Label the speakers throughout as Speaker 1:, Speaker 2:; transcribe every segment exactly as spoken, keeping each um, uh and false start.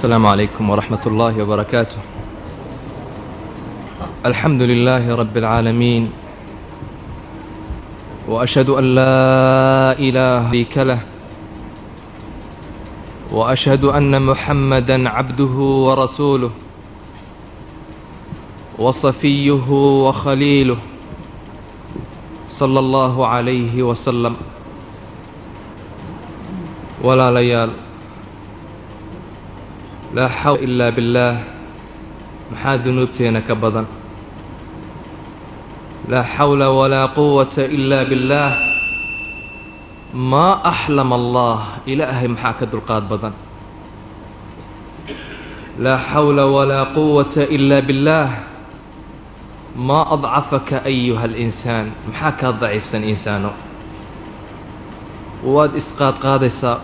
Speaker 1: السلام عليكم ورحمة الله وبركاته. الحمد لله رب العالمين، وأشهد أن لا إله شريك له، وأشهد أن محمدا عبده ورسوله وصفيه وخليله صلى الله عليه وسلم. ولا ليال لا حول إلا بالله maxaa dunuubteena ka badan. laa xawla walaa quwata ilaa billaah maa axlama allah. ilaahay maxaa ka dulqaad badan. laa xawla walaa quwata ilaa billaah maa adcafaka ayuha alinsaan. maxaa kaa daciifsan insaano. waad isqaadqaadaysaa,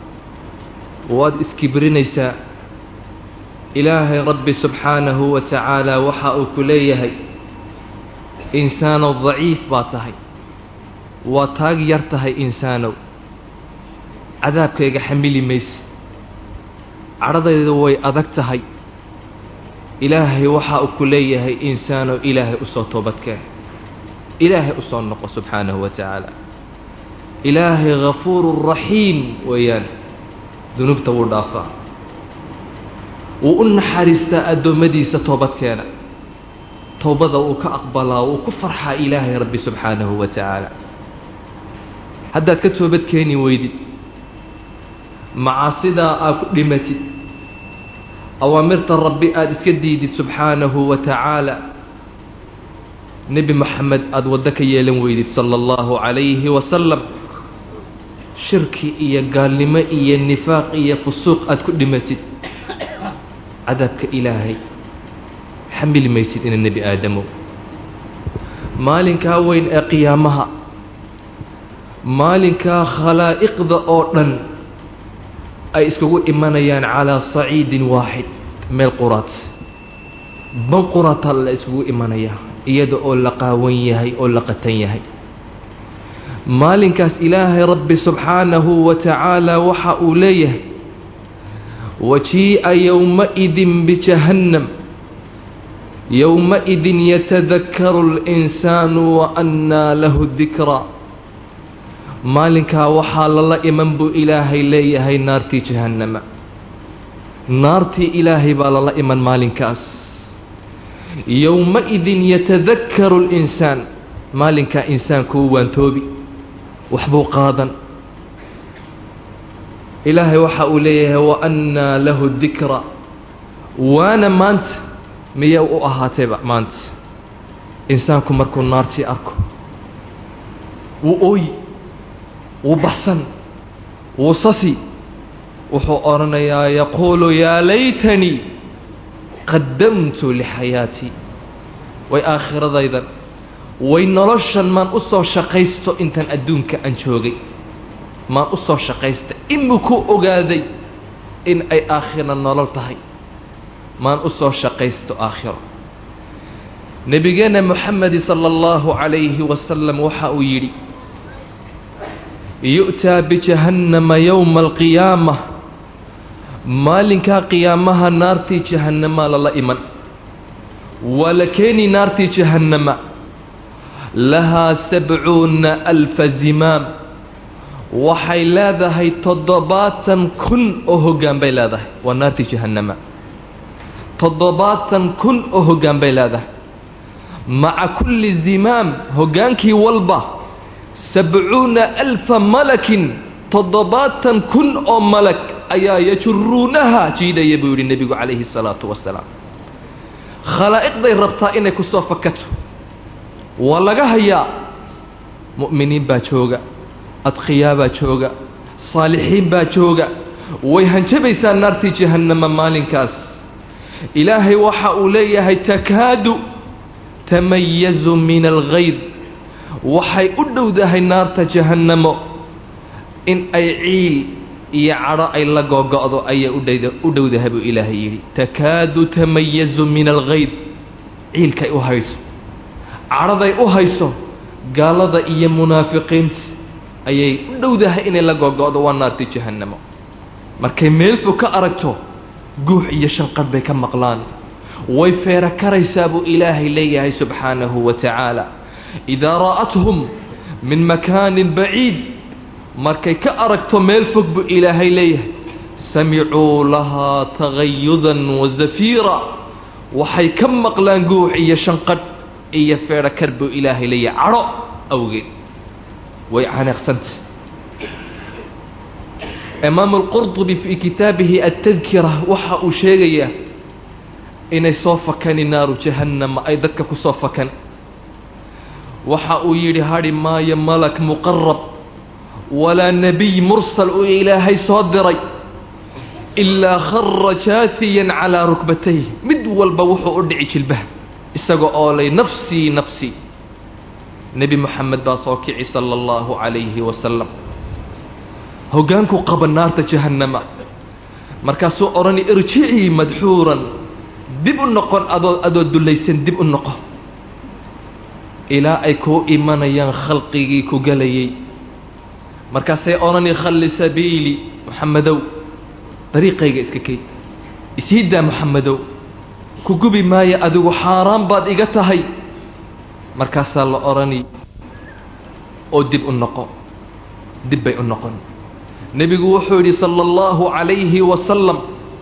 Speaker 1: waad iskibrinaysaa. ilaahay rabbi subxaanahu wa tacaala waxa uu ku leeyahay insaanow daciif baa tahay, waa taag yar tahay insaanow, cadaabkayga xamili mayse, cadhadayda way adag tahay. ilaahay waxa uu ku leeyahay insaanow ilaahay u soo toobadkeen, ilaahay u soo noqo subxaanahu wa tacaala. ilaahay ghafuuru raxiim weeyaan, dunuubta wuu dhaafaa, wuu u naxariistaa addoommadiisa toobadkeena. towbada uu ka aqbalaa, wuu ku farxaa ilaahay rabbi subxaanahu wa tacaala. haddaad ka toobad keeni weydid, macaasidaa aad ku dhimatid, awaamirta rabbi aad iska diidid subxaanahu wa tacaala, nebi moxamed aad waddo ka yeelan weydid sala allahu calayhi wasalam, shirki iyo gaalnimo iyo nifaaq iyo fusuuq aad ku dhimatid, cadaabka ilaahay xamili maysid ina nebi aadamow. maalinkaa weyn ee qiyaamaha, maalinkaa khalaa'iqda oo dhan ay iskugu imanayaan calaa saciidin waaxid, meel quraad, ban quraata la iskugu imanayaa, iyada oo la qaawan yahay oo la qatan yahay. maalinkaas ilaahay rabbi subxaanahu wa tacaala waxa uu leeyahay wajii'a yowmaidin bijahannam yowmaidin yatadakaru اlinsaanu wa annaa lahu dikraa. maalinkaa waxaa lala iman buu ilaahay leeyahay naartii jahannama. naartii ilaahay baa lala iman maalinkaas. yowmaidin yatadakaru اlinsaan, maalinkaa insaanku wuu waantoobi, waxbuu qaadan. ilaahay waxa uu leeyahay wa annaa lahu dikra. waana maanta miyay u ahaatayba maanta insaanku markuu naartii arko, wuu ooyi, wuu baxsan, wuu sasi, wuxuu odhanayaa yaquulu yaa laytanii qaddamtu lixayaatii. way aakhiradaydan, way noloshan maan u soo shaqaysto intaan adduunka aan joogay, maan u soo shaqaysta. imikuu ogaaday in ay aakhira nolol tahay, maan u soo shaqaysto aakhiro. nebigeenna moxamedi sala allahu calayhi wasalam waxa uu yidhi yu'taa bijahannama yowma alqiyaama. maalinkaa qiyaamaha naartii jahannamaa lala iman. waa la keeni naartii jahannama, lahaa sabcuuna alfa zimaam. waxay leedahay toddobaatan kun oo hoggaan bay leedahay. waa naartii jahannama, toddobaatan kun oo hoggaan bay leedahay. maca kulli zimaam, hoggaankii walba, sabcuuna alfa malakin, toddobaatan kun oo malag ayaa yajuruunaha jiidaya buu yidhi nebigu calayhi salaatu wasalaam. khalaa'iqday rabtaa inay ku soo fakato, waa laga hayaa. mu'miniin baa jooga, adqiyaa baa jooga, saalixiin baa jooga. way hanjabaysaa naartii jahannama maalinkaas. ilaahay waxa uu leeyahay takaadu tamayazu min alghayd. waxay u dhowdahay naarta jahannamo in ay ciil iyo cadho ay la googo'do ayay u dhowdahay buu ilaahay yidhi. takaadu tamayazu min alghayd. ciilkay u hayso, cadhaday u hayso gaalada iyo munaafiqiinta ayay u dhowdahay inay la googo'do. waa naartii jahannamo. markay meel fog ka aragto guux iyo shanqadh bay ka maqlaan way feera karaysaa buu ilaahay leeyahay subxaanahu wa tacaala idaa ra'athum min makaanin baciid markay ka aragto meel fog buu ilaahay leeyahay samicuu lahaa tagayudan wa zafiira waxay ka maqlaan guux iyo shanqadh iyo feera kar buu ilaahay leeyahay cadho awgeed way canaaqsanta imaam alqurdubi fii kitaabihi altadkira waxa uu sheegayaa inay soo fakani naaru jahannama ay dadka ku soo fakan waxa uu yidhi hadhi maayo malak muqarab walaa nebiy mursal uu ilaahay soo diray ilaa khara jaahiyan calaa rukbatayh mid walba wuxuu u dhici jilbaha isaga oo lay nafsii nafsii nebi moxamed baa soo kici sala allahu calayhi wasalam hoggaanku qaba naarta jahannama markaasuu odhani irjicii madxuuran dib u noqon adoo adoo dullaysan dib u noqo ilaa ay kuu imanayaan khalqigii ku galayay markaasay odhani khalli sabiili moxamedow dariiqayga iska kay isii daa moxamedow ku gubi maayo adigu xaaraan baad iga tahay markaasaa la odhani oo dib u noqo dib bay u noqon nebigu wuxuu yidhi sala allahu calayhi wasalam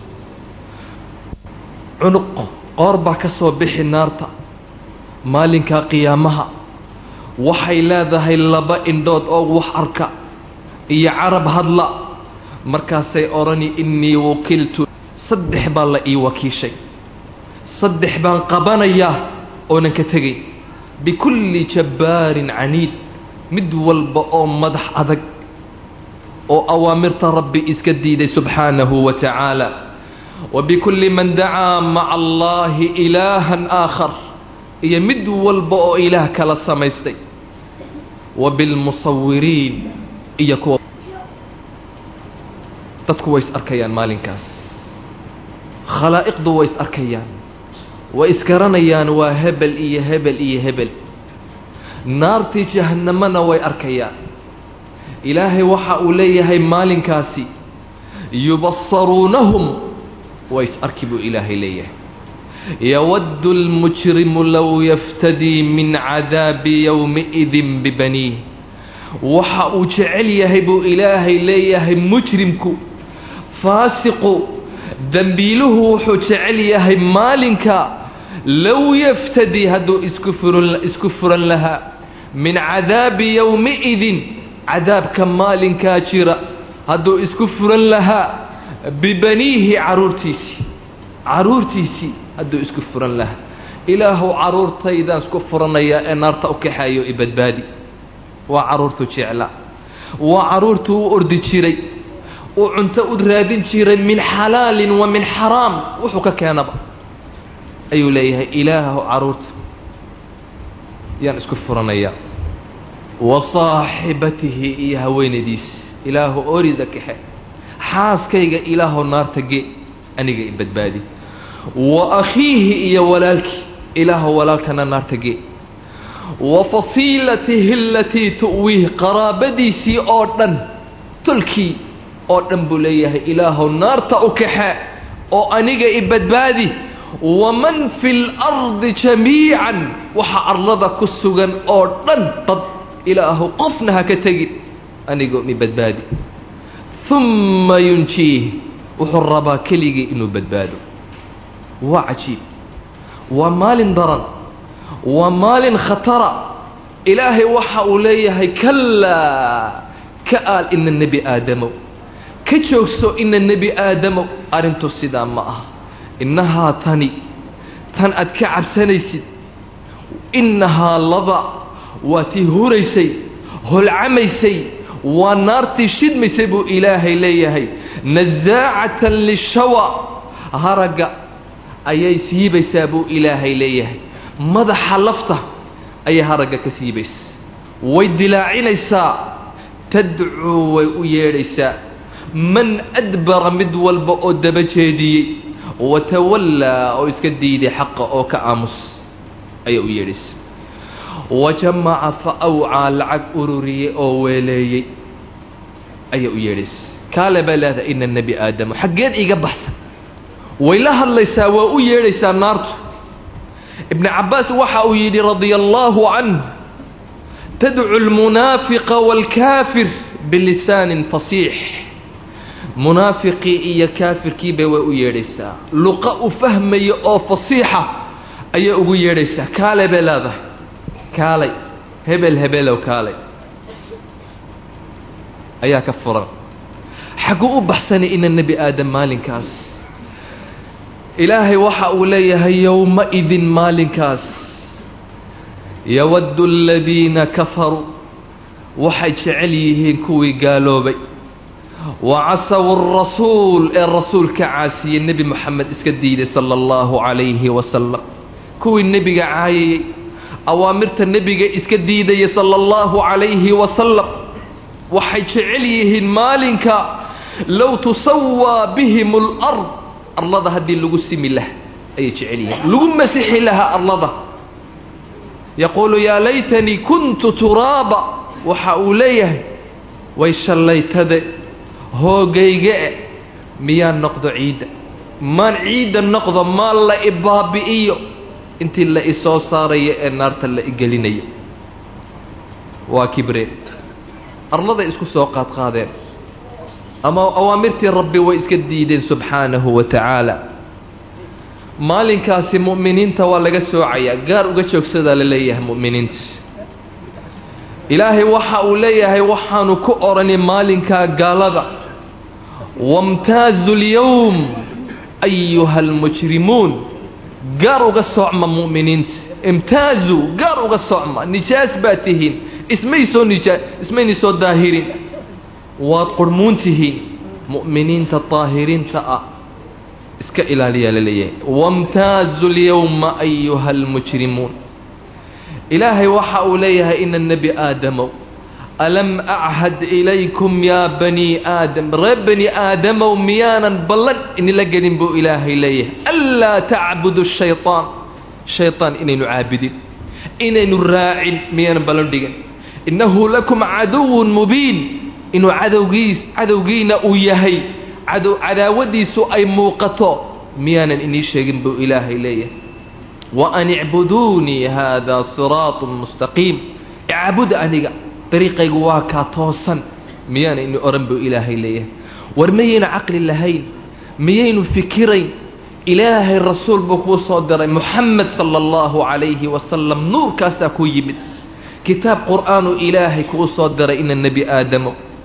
Speaker 1: cunuq qoor baa ka soo bixi naarta maalinka qiyaamaha waxay leedahay laba indhood oo wax arka iyo carab hadla markaasay odhani innii wukiltu saddex baa la ii wakiishay saddex baan qabanayaa oonan ka tegay bikulli jabbaarin caniid mid walba oo madax adag oo awaamirta rabbi iska diiday subxaanahu wa tacaala wa bikulli man dacaa maca allaahi ilaahan aakhar iyo mid walba oo ilaah kala samaystay wa bilmusawiriin iyo kuwa dadku way is arkayaan maalinkaas khalaa'iqdu way is arkayaan way iskaranayaan waa hebel iyo hebel iyo hebel naartii jahannamana way arkayaan ilaahay waxa uu leeyahay maalinkaasi yubasaruunahum way is arki buu ilaahay leeyahay yawaddu almujrimu low yaftadii min cadaabi yowmiidin bibaniih waxa uu jecel yahay buu ilaahay leeyahay mujrimku faasiqu dembiiluhu wuxuu jecel yahay maalinka low yaftadii hadduu isku furan isku furan lahaa min cadaabi yowmiidin cadaabka maalinkaa jira hadduu isku furan lahaa bibaniihi caruurtiisii caruurtiisii hadduu isku furan lahaa ilaahu caruurtaydaan isku furanayaa ee naarta u kaxeeyo i badbaadi waa caruurtu jeclaa waa caruurtu u ordi jiray uu cunto u raadin jiray min xalaalin wa min xaraam wuxuu ka keenaba ayuu leeyahay ilaahu caruurta yaan isku furanayaa wa saaxibatihi iyo haweenadiis ilaahu orida kaxe xaaskayga ilaahu naarta gee aniga i badbaadi wa akhiihi iyo walaalkii ilaahu walaalkana naarta gee wa fasiilatihi alatii tu'wiih qaraabadiisii oo dhan tolkii oo dhan buu leeyahay ilaahu naarta u kaxe oo aniga i badbaadi waman fi lardi jamiican waxa arlada ku sugan oo dhan dad ilaahu qofna ha ka tegin anigoo mi badbaadi uma yunjiih wuxuu rabaa keligii inuu badbaado waa cajiib waa maalin daran waa maalin khatara ilaahay waxa uu leeyahay kallaa ka aal ina nebi aadamow ka joogso ina nebi aadamow arrintu sidaa ma aha innahaa tani tan aad ka cabsanaysid innahaa lada waa tii huraysay holcamaysay waa naartii shidmaysay buu ilaahay leeyahay nasaacatan lishawa haragga ayay siibaysaa buu ilaahay leeyahay madaxa lafta ayay haragga ka siibaysa way dilaacinaysaa tadcuu way u yeedhaysaa man adbara mid walba oo daba jeediyey watawallaa oo iska diiday xaqa oo ka aamus ayay u yeedhaysaa wajamaca fa awcaa lacag ururiyey oo weeleeyey ayay u yeedhaysa kaale baa leedahay ina nebi aadamo xaggeed iga baxsan wayla hadlaysaa waa u yeedhaysaa naartu ibn Cabbaas waxa uu yidhi radiyallahu anhu tad'u al-munaafiqa wal-kaafir bilisaanin fasiix munaafiqi iyo kaafirkii bay way u yeedhaysaa luqa u fahmayo oo fasiixa ayaa ugu yeedhaysaa kaale beelada kaalay hebel hebelow kaalay ayaa ka furan xagu u baxsanay in nabi aadam maalinkaas ilaahay waxa uu leeyahay yawma idin maalinkaas yawaddu alladhiina kafaruu waxay jecel yihiin kuwii gaaloobay وعصوا الرسول الرسول كعاسي النبي محمد اسكديده صلى الله عليه وسلم كوي النبي عاي أوامرت النبي اسكديده صلى الله عليه وسلم وحي جعليهن مالك لو تسوى بهم الأرض الله هدي اللي قسم الله أي جعليه لو مسح لها الله يقول يا ليتني كنت ترابا وحاوليه ويش الليتده hoogayga miyaan noqdo ciida maan ciida noqdo maal la ibaabi'iyo intii la isoo saarayo ee naarta la igelinayo waa kibreen arlada isku soo qaad qaadeen ama awaamirtii rabbi way iska diideen subxaanahu wa tacaala maalinkaasi mu'miniinta waa laga soocayaa gaar uga joogsadaa la leeyahay mu'miniinta ilaahay waxa uu leeyahay waxaanu ku orani maalinkaa gaalada wamtaazu lyawm ayuha almujrimuun gaar uga socma mu'miniinta imtaazu gaar uga socma nijaas baa tihiin ismay soo nijaas ismayni soo daahirin waad qurmuun tihiin mu'miniinta daahiriinta ah iska ilaaliya la leeyahay wamtaazu lyawma ayuha almujrimuun إلهي وحا أوليها إن النبي آدم ألم أعهد إليكم يا بني آدم رب بني آدم وميانا بلن إني لقنين بو إلهي إليه ألا تعبدوا الشيطان الشيطان إني نعابدين إني نراعي ميانا بلن ديغن إنه لكم عدو مبين إنه عدو جيس عدو جينا وياهي عدو عداودي سؤي موقتو ميانا إني شيغن بو إلهي إليه وأن اعبدوني هذا صراط مستقيم اعبد أنيقا طريقي واكا توسا ميان إني أرنبو إلهي ليه ورميين عقل اللهين ميين فكرين إلهي الرسول بكو صدر محمد صلى الله عليه وسلم نور كاسا كو يمد كتاب قرآن إلهي كو صدر إن النبي آدم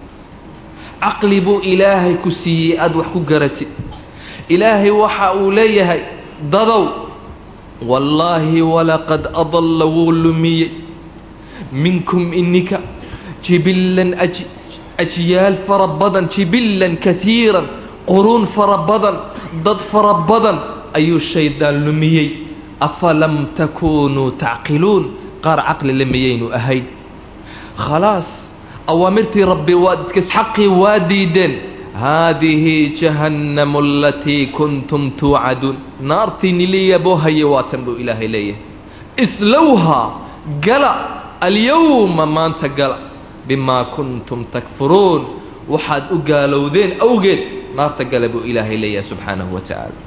Speaker 1: عقل بو إلهي كو سيئاد وحكو قرتي إلهي وحا أوليهي ضضو والله ولقد أضل ولمي منكم إنك جبلا أج... أجيال فربضا جبلا كثيرا قرون فربضا ضد فربضا أي الشيطان لمي أفلم تكونوا تعقلون قار عقل لميين أهين خلاص أوامرتي ربي وادكس حقي واديدين هذه جهنم التي كنتم توعدون نارتي نلي بوها يواتن بو إلهي ليه اسلوها قلا اليوم ما انت قلا بما كنتم تكفرون وحد أقالوا ذين أوقد نارت قلا بو إلهي ليه سبحانه وتعالى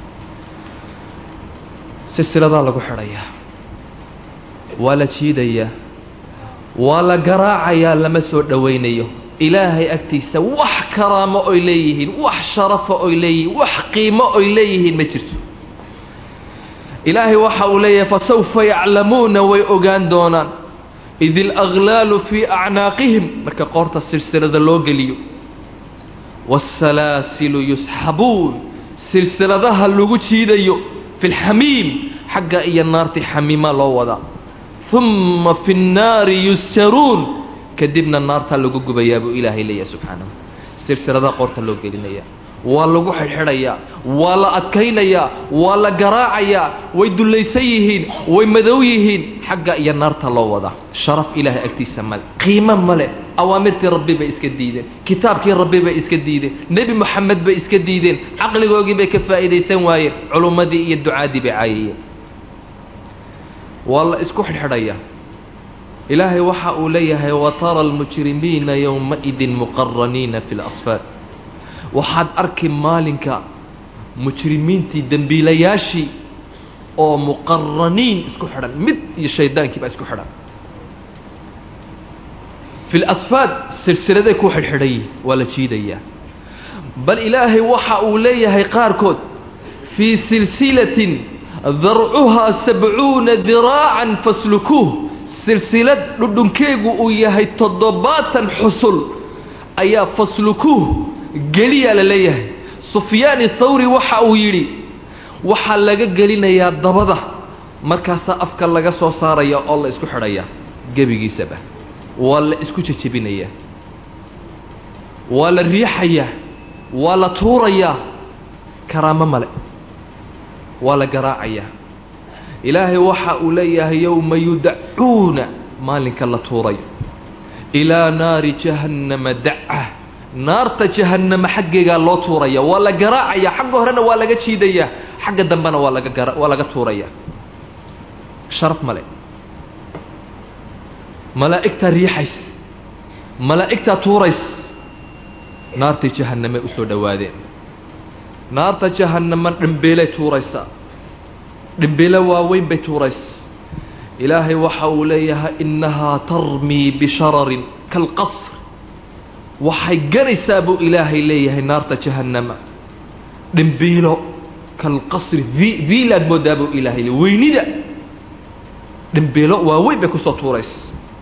Speaker 1: سلسلة ذا حرية ولا تشيدية ولا قراعيا لما سور دوينيه إلهي أكتيسا وح كرامة إليهن وح شرف إليه وح قيمة إليهن مجرد إلهي وح أوليه فسوف يعلمون ويؤغان دونا إذ الأغلال في أعناقهم لك قرط السلسلة ذا لوغليو والسلاسل يسحبون سلسلة ذا اللوغو تشيديو في الحميم حقا إيا النار تحميما لوضا ثم في النار يسجرون كدبنا النار تلقوا قبيابو إلهي ليه سبحانه سلسلة ذا قرط اللوغ لنيا ولا قحر حريا ولا أتكينيا ولا قراعيا ويدليسيهين ويمذويهين حقا إيا النار تلوضا شرف إلهي أكتي سمال قيمة ملئ أوامرتي ربي بإسكديدين كتابك ربي بإسكديدين نبي محمد بإسكديدين عقلي وقي بكفائدي سنواير علوم دي الدعاء دي بعايين والله اسكحر حريا إلهي وحا أوليها وترى المجرمين يومئذ مقرنين في الأصفاد وحد أركب مالك mujrimiintii dambiilayaashii oo muqarraniin isku xidhan mid iyo shaydaankii baa isku xidhan fi lasfaad silsiladay ku xidhxidhay waa la jiidayaa bal ilaahay waxa uu leeyahay qaarkood fii silsilatin darcuhaa sabcuuna diraacan faslukuuh silsilad dhudhunkeegu uu yahay toddobaatan xusul ayaa faslukuuh geliyaa la leeyahay sufyaan thawri waxa uu yidhi waxaa laga gelinayaa dabada markaasaa afka laga soo saaraya oo la isku xidhaya gebigiisaba waa la isku jejebinayaa waa la riixayaa waa la tuurayaa karaamo male waa la garaacayaa ilaahay waxa uu leeyahay yowma yudacuuna maalinka la tuurayo ilaa naari jahannama daca naarta jahannama xaggeegaa loo tuuraya waa la garaacayaa xagga horena waa laga jiidayaa xagga dambena waa laga gara waa laga tuurayaa sharaf male malaa'igtaa riixays malaa'igtaa tuurays naartii jahannamay u soo dhowaadeen naarta jahannama dhimbeelay tuuraysaa dhimbeelo waaweyn bay tuurays ilaahay waxa uu leeyahay innahaa tarmii bishararin kalqasr waxay ganaysaa buu ilaahay leeyahay naarta jahannama dhimbeelo kalqasri viilaad moodaa buu ilaahay le weynida dhimbeelo waaweyn bay kusoo tuurays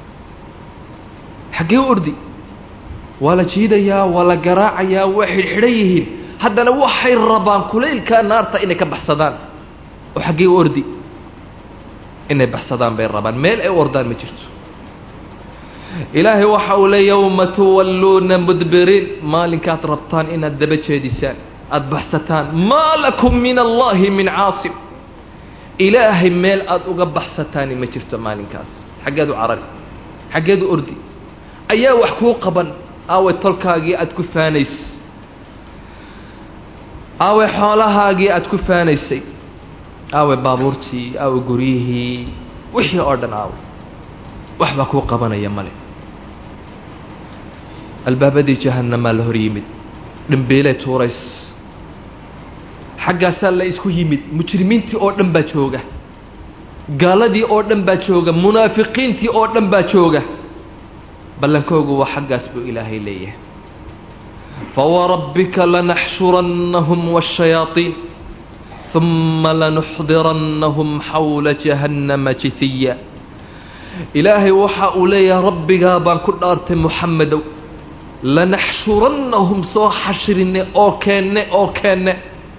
Speaker 1: xaggee u ordi waa la jiidayaa waa la garaacayaa waa xidhxidhan yihiin haddana waxay rabaan kulaylkaa naarta inay ka baxsadaan oo xaggee u ordi inay baxsadaan bay rabaan meel ay u ordaan ma jirto ilaahay waxa uu le yowma tuwalluuna mudbiriin maalinkaad rabtaan inaad daba jeedisaan aada baxsataan maa lakum min allahi min caasim ilaahay meel aada uga baxsataani ma jirto maalinkaas xaggeed u carari xaggeed u ordi ayaa wax kuu qaban aaway tolkaagii aada ku faanays aaway xoolahaagii aada ku faanaysay aaway baabuurtii aaway guryihii wixii oo dhan aaway waxbaa kuu qabanaya male albaabadii jahannamaa la hor yimid dhimbeelay tuurays xaggaasaa la isku yimid mujrimiintii oo dhan baa jooga gaaladii oo dhan baa jooga munaafiqiintii oo dhan baa jooga ballankoogu waa xaggaas buu ilaahay leeyahay fawarabbika lanaxshurannahum waashayaaطiin uma lanuxdirannahum xawla jahannama jithiya ilaahay waxa uu leeyahay rabbigaa baan ku dhaartay muxamedow lanaxshurannahum soo xashrinne oo keenne oo keenne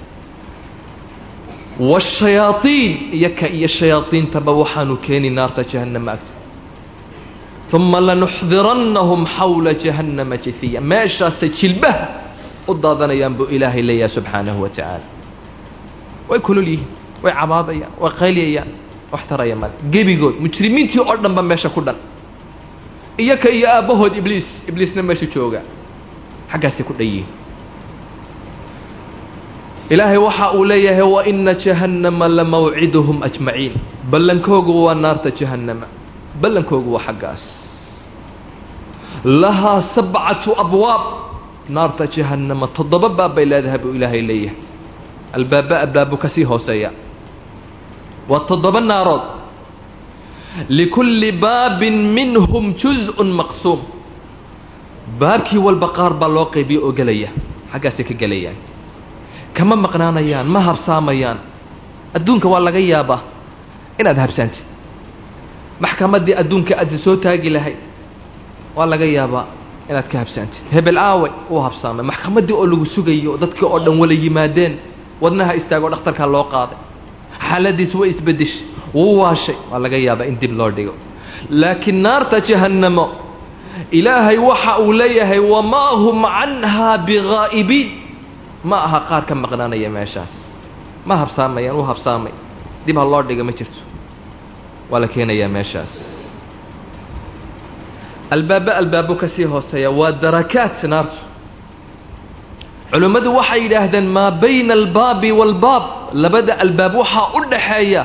Speaker 1: waashayaaطiin iyaka iyo shayaadiintaba waxaanu keeni naarta jahannama agta uma lanuxdirannahum xawla jahannama jithiya meeshaasay jilbaha u daadanayaan buu ilaahay leeyahay subxaanahu wa tacaala way kulul yihiin way cabaadayaan way qayliyayaan wax taraya male gebigood mujrimiintii oo dhan ba meesha ku dhan iyaka iyo aabbahood ibliis ibliisna meesha jooga xaggaasay ku dhan yihiin ilaahay waxa uu leeyahay wa ina jahannama lamawciduhum ajmaciin ballankoogu waa naarta jahannama ballankoogu waa xaggaas lahaa sabcatu abwaab naarta jahannama toddoba baab bay leedahay buu ilaahay leeyahay albaaba albaabu ka sii hooseeya waa toddoba naarood likulli baabin minhum juz'un maqsuum baabkii walba qaar baa loo qaybiyo oo gelaya xaggaasay ka gelayaan kama maqnaanayaan ma habsaamayaan adduunka waa laga yaabaa inaad habsaantid maxkamaddii adduunka aad soo taagi lahayd waa laga yaabaa inaad ka habsaantid hebel aawe uu habsaamay maxkamaddii oo lagu sugayo dadkii oo dhan wala yimaadeen wadnaha istaagoo dhakhtarkaa loo qaaday xaaladiis way isbedeshay wuu waashay waa laga yaabaa in dib loo dhigo laakiin naarta jahannamo ilaahay waxa uu leeyahay wamaa hum canhaa bighaa'ibiin ma aha qaar ka maqnaanaya meeshaas ma habsaamayaan uu habsaamay dib ha loo dhiga ma jirto waa la keenayaa meeshaas albaaba albaabo ka sii hooseeya waa darakaat naartu culimmadu waxay yidhaahdeen maa bayna albaabi waalbaab labada albaab waxaa u dhaxeeya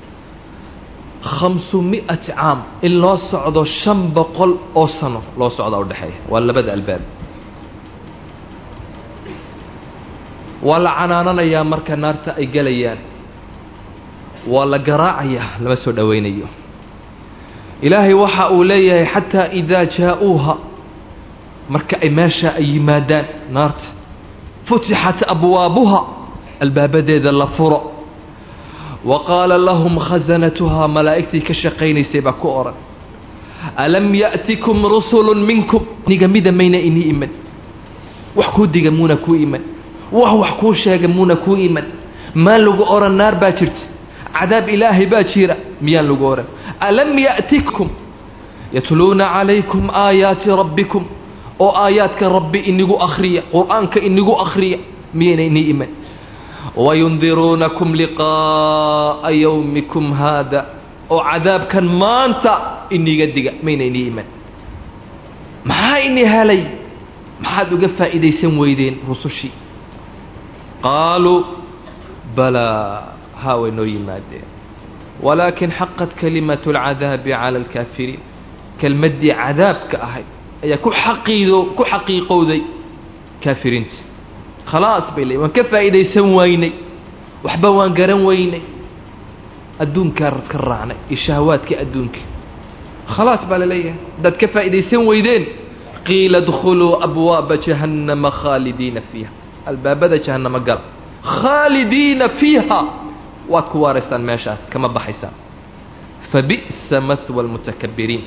Speaker 1: khamsumi'at caam in loo socdo shan boqol oo sano loo socdaa udhexeeya waa labada albaab ولا عناننا يا مركا نارتا أي قليان ولا قراعية لما سود أوينيو إلهي وحا أوليه حتى إذا جاءوها مركا أي ماشا أي مادان نارت فتحت أبوابها الباب ذي ذا اللفرق وقال لهم خزنتها ملائكتي كشقين سيبكو أورا ألم يأتكم رسل منكم نقمدا مين إني إيمان وحكو دقمونا كو إيمان وحكو شاقمونا كو إيمان ما لقو أورا النار باكرت عذاب إلهي باكرة ميان لقو أورا ألم يأتكم يتلون عليكم آيات ربكم أو آياتك ربي إنيقو أخرية قرآنك إنيقو أخرية مين إني إيمان وينذرونكم لقاء يومكم هذا أو عذاب كان ما أنت إني قدق مين إني إيمان ما إني هالي ما حد قفا إذا يسمويدين رسوشي قالوا بلى هاوي نو يمادين ولكن حقت كلمة العذاب على الكافرين كلمة عذاب كأهي أي كو حقيقو كو حقيقو ذي كافرين خلاص بيلي وان كفا إذا يسمويني وحبا وان قرن ويني أدون كارت كرعني الشهوات كأدونك خلاص بالليه داد كفا إذا يسمويدين قيل ادخلوا أبواب جهنم خالدين فيها الباب ذا جهنم قال خالدين فيها واتكوارسان ماشاس كما بحيسان فبئس مثوى المتكبرين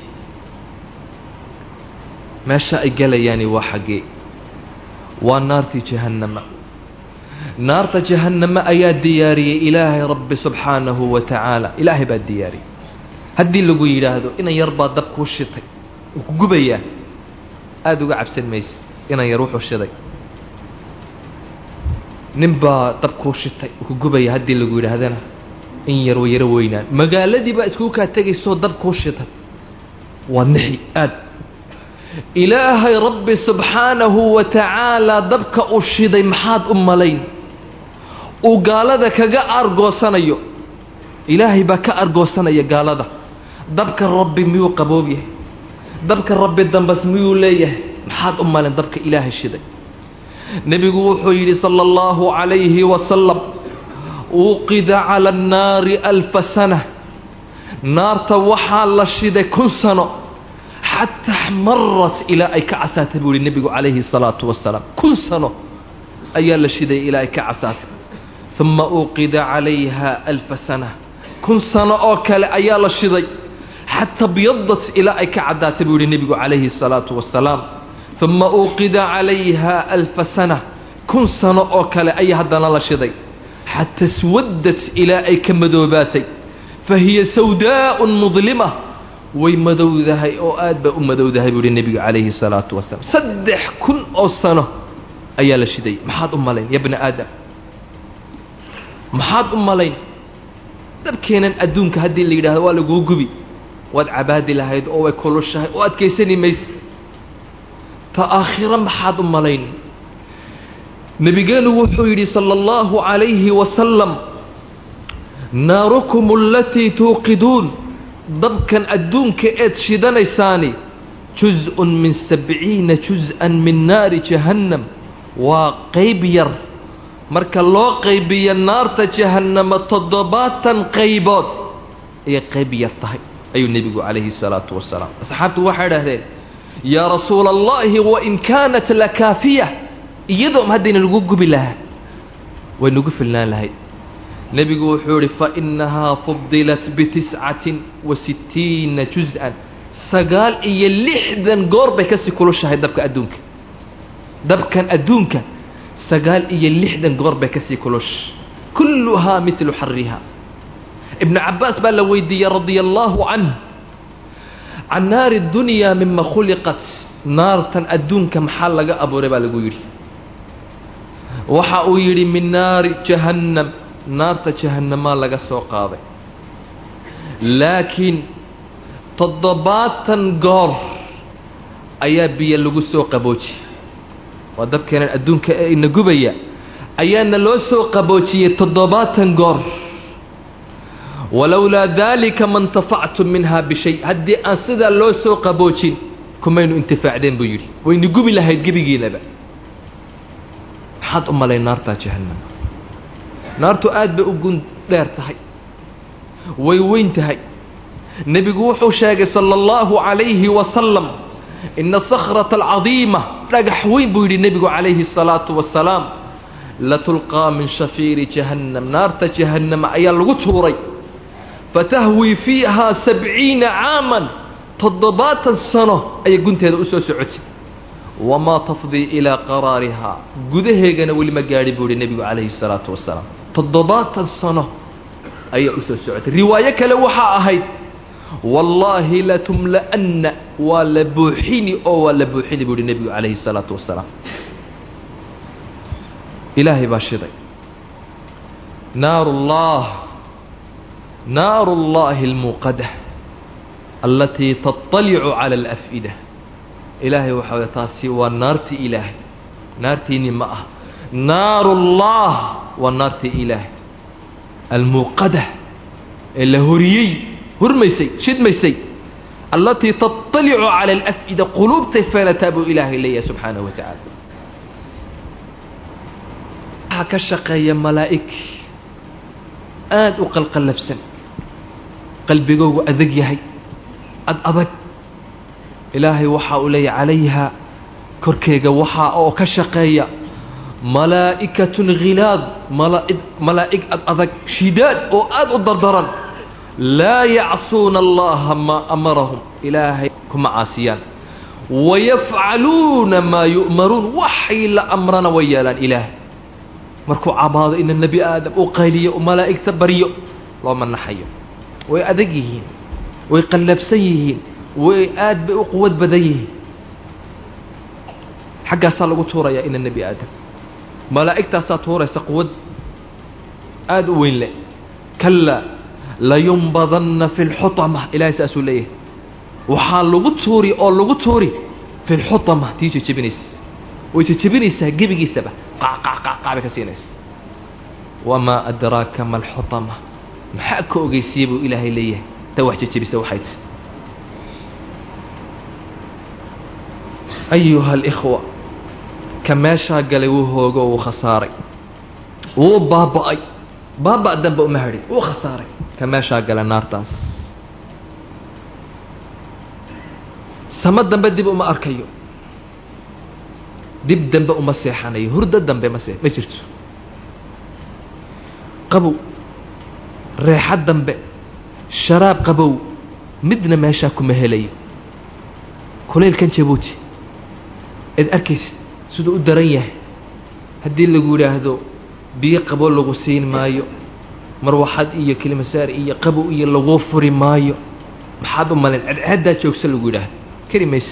Speaker 1: ما شاء قال يعني وحقي والنار في جهنم نار جهنم أيا دياري إلهي رب سبحانه وتعالى إلهي بعد دياري هدي اللي قوي هذا إن يربى دبك والشطي وقبيا أدو قعب سنميس إن يروح الشطي نبى دبك والشطي وقبيا هدي اللي قوي هذا إن يروي يروينا مقالة دي بقى اسكوكا تجي صوت دبك والشطي والنحي أد إلهي ربي سبحانه وتعالى دبك أشيدي محاد أمالين وقال ذا كجا أرجوسانيو إلهي بك أرجوسانيو قال ذا دبك الرب ميو قبوبيه دبك الرب الدنبس ميو ليه محاد أمالين دبك إلهي الشيدي نبي وحي صلى الله عليه وسلم وقد على النار ألف سنة نار توحى الشيدي كل سنة حتى مرت إلى أي كعسات بقول النبي عليه الصلاة والسلام كل سنة أيال الشدي إلى أي كعسات ثم أوقد عليها ألف سنة كل سنة أوكل أيال الشدي حتى بيضت إلى أي كعدات بقول النبي عليه الصلاة والسلام ثم أوقد عليها ألف سنة كل سنة أوكل أي هدنا الشدي حتى سودت إلى أي كمذوباتي فهي سوداء مظلمة ويمدو ذهي أو آد بأمدو ذهي بقول النبي عليه الصلاة والسلام صدح كل أو سنة أيال الشدي محاد أمالين يا ابن آدم محاد أمالين دبكينا أدونك هدي اللي يدهد والو قوقبي واد عبادي لهيد أو يكولو الشهي واد كيساني ميس تآخرا محاد أمالين نبي قالوا وحيري صلى الله عليه وسلم ناركم التي توقدون ضبكا أدونك إد شدنيساني جزء من سبعين جزءا من نار جهنم وقيبير مركا الله قيبي النار جهنم تضباطا قيبات هي قيبير طهي أي النبي عليه الصلاة والسلام أصحابته واحد هذين يا رسول الله وإن كانت لكافية يدعم هدين القوق بالله وإن نقف لنا لهي نبي وحوري فإنها فضلت بتسعة وستين جزءا سقال إيا اللحدا قربة كسي كل الشهد دبك أدونك دبكا أدونك سقال إيا اللحدا قربة كسي كلش كلها مثل حرها ابن عباس بقى لويدي رضي الله عنه عن نار الدنيا مما خلقت نار تن أدونك محل لقى أبو ربا لقويري وحاويري من نار جهنم naarta jahannamaa laga soo qaaday laakiin toddobaatan goor ayaa biyo lagu soo qaboojiyey waa dabkeenan adduunka ee ina gubaya ayaana loo soo qaboojiyey toddobaatan goor walowlaa daalika ma intafactum minhaa bishay haddii aan sidaa loo soo qaboojin kumaynu intifaacdeen buu yidhi waynu gubi lahayd gebigiinaba محد أم لي نار تا جهنم نار تؤاد بأقون دير تهي ويوين تهي نبي قوحو شاقي صلى الله عليه وسلم إن الصخرة العظيمة تلاقى حوين بيدي النبي عليه الصلاة والسلام لتلقى من شفير جهنم نار تا جهنم أيال غطوري فتهوي فيها سبعين عاما تضبات السنة أي قنت هذا أسوس عتي وما تفضي إلى قرارها قده جنا واللي ما قاري بيقول النبي عليه الصلاة والسلام تضبات السنة أي أسوس عتي رواية كلوحة أهيد والله لا تملأن ولا بوحيني أو ولا بوحيني بيقول النبي عليه الصلاة والسلام إلهي باشدي نار الله نار الله الموقدة التي تطلع على الأفئدة إلهي وحول تاسي ونارتي إلهي نارتي نماء نار الله ونارتي إلهي الموقدة اللي هريي هرميسي شد ميسي التي تطلع على الأفئدة قلوب تفالتاب إلهي لي سبحانه وتعالى كالشقايا ملائك آد وقلقل لفسن قلبي جو أذق يهي أد أذق إلهي وحا أولي عليها كركيغا وحا أو كالشقايا ملائكة غلاظ ملائك أد أذق شداد أو أد الدردران لا يعصون الله ما أمرهم إلهي كما عاسيان ويفعلون ما يؤمرون وحي لأمرنا ويالان إلهي markuu cabaado in nabi aadam oo qayliyo malaa'ikta bariyo loo manaxayo way adag yihiin way qalabsan yihiin way aad bay u quwad badan yihiin xaggaas lagu tuuraya in nabi aadam malaa'ikta sa tuuraysa quwad aad u weyn leh kalla la yumbadanna fil hutama ilaahay saasulay waxa lagu tuuri oo lagu tuuri fil hutama tiiji jibinays way jibinaysaa gabigiisaba قع قع قع بكسينس وما أدراك ما الحطمة محاكو يسيبوا إلهي ليه توحجة بسو حيت أيها الإخوة كما شاقلوا هوغو وخساري وبابا أي بابا دنبو مهري وخساري كما شاقل النار تاس سمد دنبو ديبو ما أركيو dib dambe uma seexanayo hurda dambe ma see ma jirto qabow reexad dambe sharaab qabow midna meesha kuma helayo kuleelkan Jabuuti id arkaysid sidoo u daran yahay hadii lagu yiraahdo biyo qabow lagu siin maayo marwaxad iyo kalimasaar iyo qabow iyo lagu furi maayo maxaad u malin cid joogsa lagu yiraahdo kalimays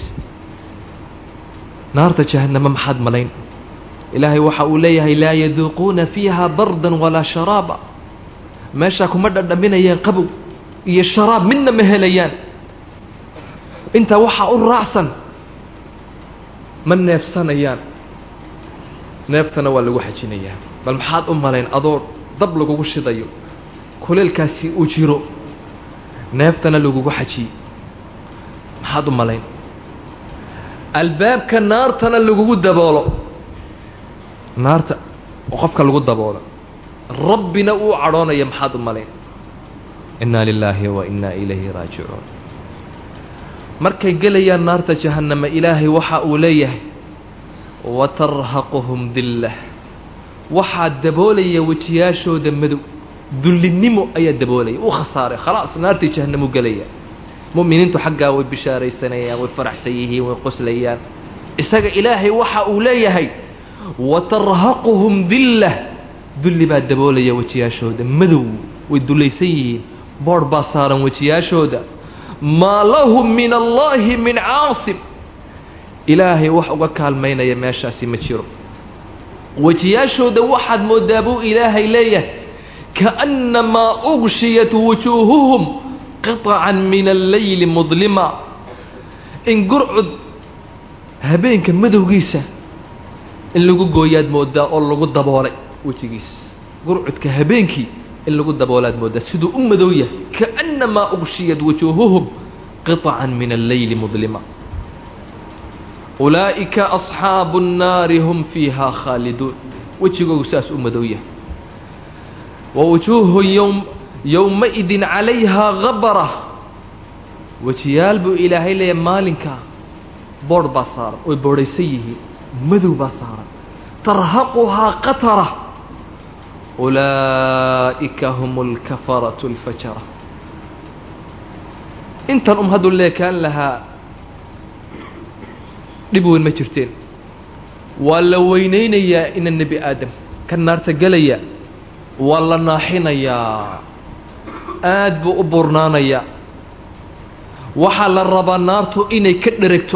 Speaker 1: نار جهنم محد ملين إلهي وحا أوليها لا يذوقون فيها بردا ولا شرابا ما شاكو مدى دمنا ينقبوا يا الشراب منا مهليان انت وحا أول رأسا من نفسنا يان نفتنا ولا وحا جنيان بل محاد أم ملين أدور ضبلقوا وش ضيو كل الكاسي أجيرو نفتنا لقوا وحا جي محاد أم ملين الباب كالنار تنا اللي جود دباله نار ت وقف كاللي جود دباله ربنا وعرانا يا محاد ملين إنا لله وإنا إليه راجعون مركي قال يا نار جهنم إلهي وحا أوليه وترهقهم ذلة وحا دبولي وتياشو دمدو ذل النمو أي دبولي وخسارة خلاص نار جهنم قاليه مؤمنين تحقا وبشارة سنية وفرح سيه وقسليان إساق إلهي وحا أوليهي وترهقهم ذلة ذل بعد دبولي وتياشود مذو والدليسيين باربا صارا وتياشود ما لهم من الله من عاصم إلهي وحا وكال مينا يماشا سيمتشيرو وتياشود واحد مدابو إلهي ليه كأنما أغشيت وجوههم قطعا من الليل مظلما إن قرعد هبينك مدو قيسة إن لقو قوياد مودا أو لقو دبولي وتقيس قرعد كهبينك إن لقو دبولاد مودا سدو أم دوية كأنما أغشيت وجوههم قطعا من الليل مظلما أولئك أصحاب النار هم فيها خالدون wejigoogu saas u madowya wa wujuuhun yowm yowmaidin calayhaa ghabara wejiyaal buu ilaahay leeyahay maalinka boodh baa saaran oy boodhaysan yihiin madow baa saaran tarhaquhaa qatara ulaa'ika hum alkafaratu alfajara intan um hadduu leekaan lahaa dhib weyn ma jirteen waa la weynaynayaa ina nebi aadam ka naarta gelaya waa la naaxinayaa aad buu u burnaanayaa waxaa la rabaa naartu inay ka dheregto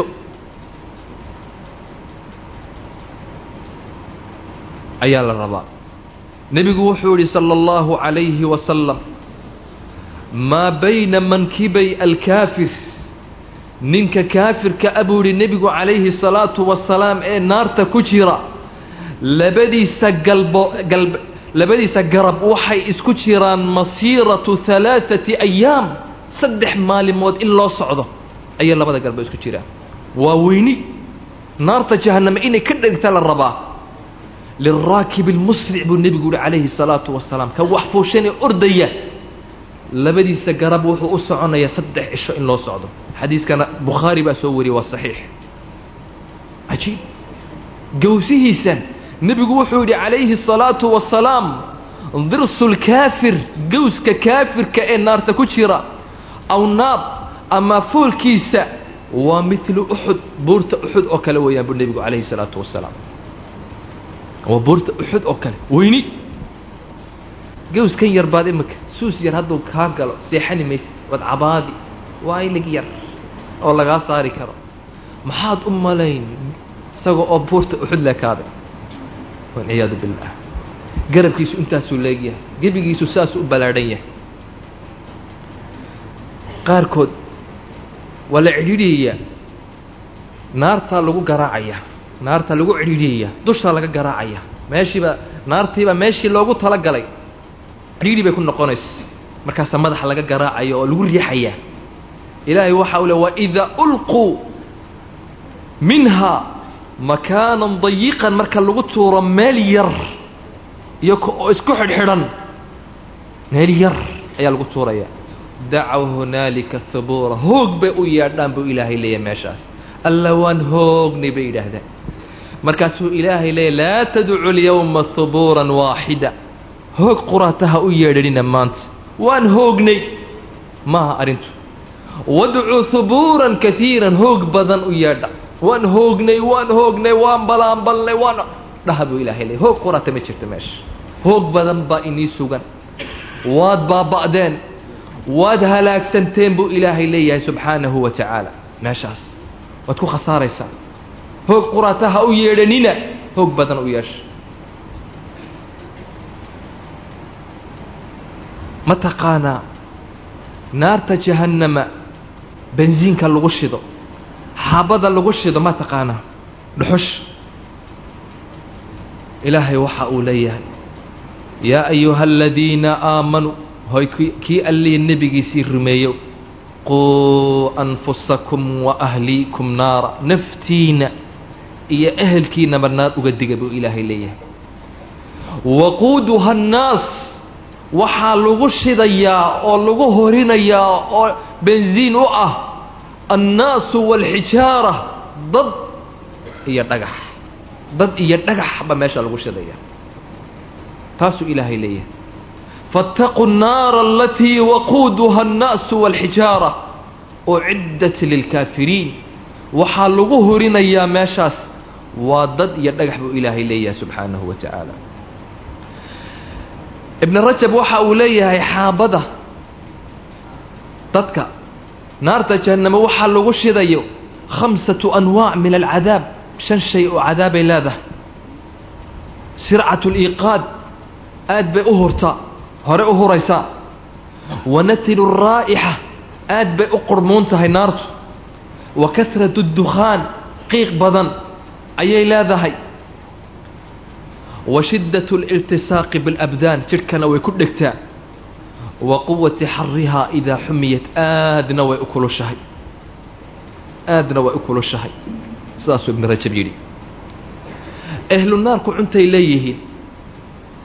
Speaker 1: ayaa la rabaa nebigu wuxuu yidhi sala allahu calayhi wasalam maa bayna mankibay alkaafir ninka kaafirka abuu yidhi nebigu calayhi salaatu wasalaam ee naarta ku jira labadiisa galbo galb labadiisa garab waxay isku jiraan masiiratu halaaثati ayaam saddex maalimood in loo socdo ayay labada garba isku jiraan waa weyni naarta jahannama inay ka dhegta la rabaa lilraakib almusric buu nebigu yihi calayhi salaatu wasalaam ka wax fuushanee ordaya labadiisa garab wuxuu u soconayaa saddex cisho in loo socdo xadiiskana bukhaari baa soo wariyey waa saxiix cajiib gowsihiisa nebigu wuxuu yidhi calayhi salaatu wasalaam dirsu lkaafir gowska kaafirka ee naarta ku jira aw naab ama foolkiisa waa midlu uxud buurta uxud oo kale weeyaan buu nebigu calayhi salaatu wasalaam waa buurta uxud oo kale weyni gowskan yar baad imika suus yar hadduu kaa galo seexani maysid waad cabaadi waa ilig yar oo lagaa saari karo maxaad u malayn isagoo oo buurta uxud leekaaday walciyaadu billah garabkiisu intaasuu leegyahay gebigiisu saasuu u ballaadhan yahay qaarkood waa la cidhiidhiyayaa naartaa lagu garaacayaa naartaa lagu cidhiidhiyayaa dushaa laga garaacayaa meeshiiba naartiibaa meeshii loogu talagalay cidhiidhi bay ku noqonaysa markaasaa madaxa laga garaacayo oo lagu riixayaa ilaahay waxa uu le waidaa ulquu minhaa makaanan dayiqan marka lagu tuuro meel yar iyo oo isku xidhxidhan meel yar ayaa lagu tuurayaa dacaw hunaalika hubuura hoog bay u yeedhaan buu ilaahay leeyahay meeshaas alla waan hoognay bay yidhaahdaan markaasuu ilaahay leeyahy laa tadcu lyawma hubuuran waaxida hoog quraata ha u yeedhanina maanta waan hoognay maaha arrintu wadcuu hubuuran kaiiran hoog badan u yeedha waan hoognay waan hoognay waan balaanbalnay waan dhaha buu ilaahay leeyahy hoog quraata ma jirto meesha hoog badan baa inii sugan waad baaba'deen waad halaagsanteen buu ilaahay leeyahay subxaanahu wa tacaala meeshaas waad ku khasaaraysaa hoog quraata ha u yeedhanina hoog badan u yeesha ma taqaanaa naarta jahannama bensiinka lagu shido xaabada lagu shido ma taqaanaa dhuxush ilaahay waxa uu leeyahay yaa ayuha aladiina aamanuu hoy kii allihii nebigiisii rumeeyo quu anfusakum wa ahliikum naara naftiina iyo ehelkiinaba naar uga diga buu ilaahay leeyahay waquuduha annaas waxaa lagu shidayaa oo lagu horinayaa oo bensiin u ah annaasu waalxijaara dad iyo dhagax dad iyo dhagax baa meesha lagu shidayaa taasuu ilaahay leeyahay faاtaquu الnaara alatii waquuduha الnaasu wاlxijaara uciddat lilkaafiriin waxaa lagu horinayaa meeshaas waa dad iyo dhagax buu ilaahay leeyahay subxaanahu wa tacaala ibn rajab waxa uu leeyahay xaabada dadka naarta jahannamo waxaa lagu shidayo khamsatu anwaac min alcadaab shan shay oo cadaabay leedahay sircat liiqaad aad bay u hurtaa hore u huraysaa wanatilu raa'ixa aad bay u qurmuun tahay naartu wa kahratu اdukhaan qiiq badan ayay leedahay wa shiddat اliltisaaqi biاlabdaan jidhkana way ku dhegtaa wa quwati xarihaa idaa xumiyat aadna way u kulushahay aadna way u kulushahay sidaasuu ibn rajab yidhi ahlu naarku cuntay leeyihiin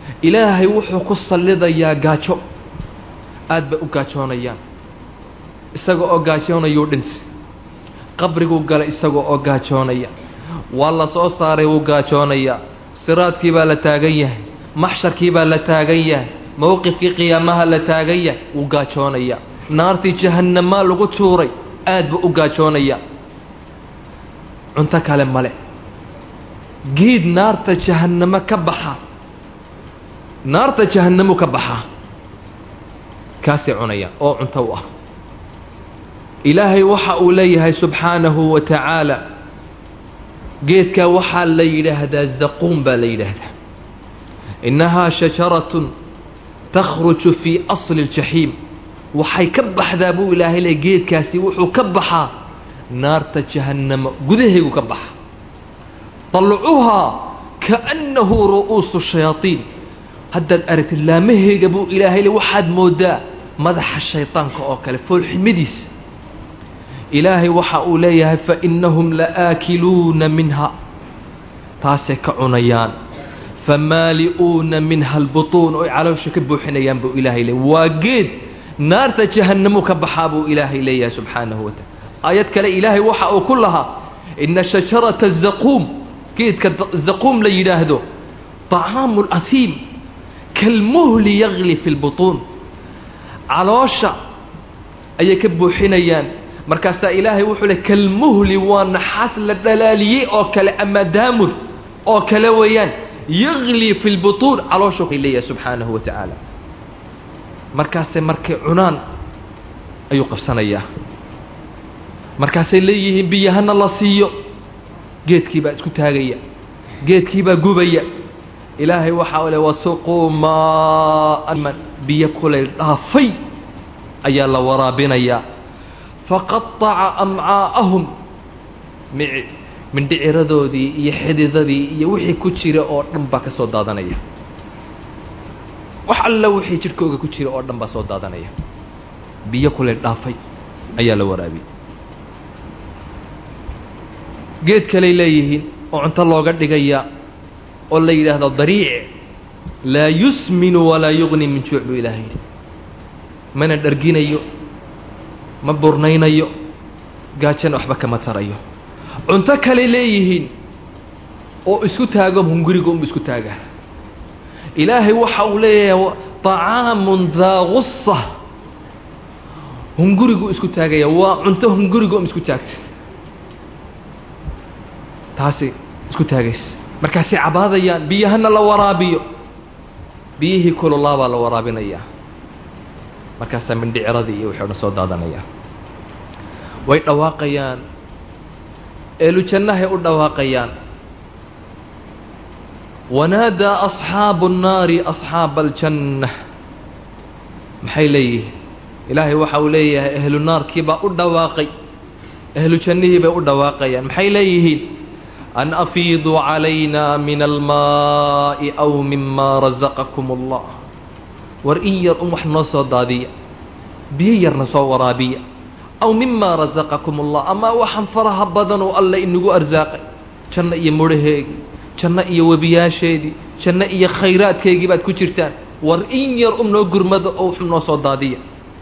Speaker 1: ilaahay wuxuu ku sallidayaa gaajo aad bay u gaajoonayaan isagoo oo gaajoonayuu dhintay qabriguu gala isagoo oo gaajoonaya waa la soo saaray wuu gaajoonayaa siraadkii baa la taagan yahay maxsharkii baa la taagan yahay mowqifkii qiyaamaha la taagan yahay wuu gaajoonayaa naartii jahannamaa lagu tuuray aad buu u gaajoonayaa cunto kale male geed naarta jahannamo ka baxa naarta jahannamu ka baxa kaasay cunayaan oo cunto u ah ilaahay waxa uu leeyahay subxaanahu wa tacaala geedkaa waxaa la yidhaahdaa zaquum baa la yidhaahdaa innahaa shajaratun takhruju fii asli ljaxiim waxay ka baxdaa buu ilaahay leey geedkaasi wuxuu ka baxaa naarta jahannamo gudaheegu ka baxa طلعوها كأنه رؤوس الشياطين هدد أرت اللامهيق أبو إلهي لوحد مودا مدح الشيطان كأوكل فول حمديس إلهي وحا أوليها فإنهم لآكلون منها تاسك عنيان فمالئون منها البطون على شكبوا حنيان بو إلهي لي واجد نار جهنم كبحابو إلهي لي سبحانه وتعالى آيات كلا إلهي وحا كلها إن شجرة الزقوم geedka zaquum la yidhaahdo طacaamu اlأhiim kalmuhli yagli fi اlbuطuun caloosha ayay ka buuxinayaan markaasaa ilaahay wuxuu le kalmuhli waa naxaas la dhalaaliyey oo kale ama daamur oo kale weeyaan yagli fi اlbuطuun calooshu leeyahay subxaanahu wa tacaala markaasay markay cunaan ayuu qabsanayaa markaasay leeyihiin biyahana la siiyo geedkii baa isku taagaya geedkii baa gubaya ilaahay waxa uu leeyahay wasuquu maa'an biyo kulay dhaafay ayaa la waraabinayaa faqattaca amcaa'ahum mindhiciradoodii iyo xididadii iyo wixii ku jira oo dhan baa ka soo daadanaya wax alla wixii jidhkooga ku jira oo dhan baa soo daadanaya biyo kulay dhaafay ayaa la waraabiyay geed kaley leeyihiin oo cunto looga dhigaya oo la yidhaahdo dariic laa yusminu walaa yugni min juuc buu ilaahay yidhi mana dharginayo ma burnaynayo gaajana waxba kama tarayo cunto kale leeyihiin oo isku taago hunguriga unba isku taaga ilaahay waxa uu leeyahay طacaamun daa gusa hungurigu isku taagaya waa cunto hunguriga um isku taagta taasi isku taagaysa markaasay cabaadayaan biyahana la waraabiyo biyihii kululaa baa la waraabinayaa markaasaa mindhiciradii iyo wixii o dhan soo daadanayaan way dhawaaqayaan eelu jannahay u dhawaaqayaan wanaadaa asxaabu الnaari asxaaba aljanna maxay leeyihiin ilaahay waxa uu leeyahay ahlu naarkii baa u dhawaaqay ahlu jannihii bay u dhawaaqayaan maxay leeyihiin أن أفيضوا علينا من الماء أو مما رزقكم الله ورئن يرؤم وحنصو دادية بيير نصو ورابية أو مما رزقكم الله أما وحن فرها بدنوا الله إنه أرزاقي جنة إيا مرهيك جنة إيا وبياشيدي جنة إيا خيرات كيجيبات كجرتان ورئن يرؤم نوغر مدى أو حنصو دادية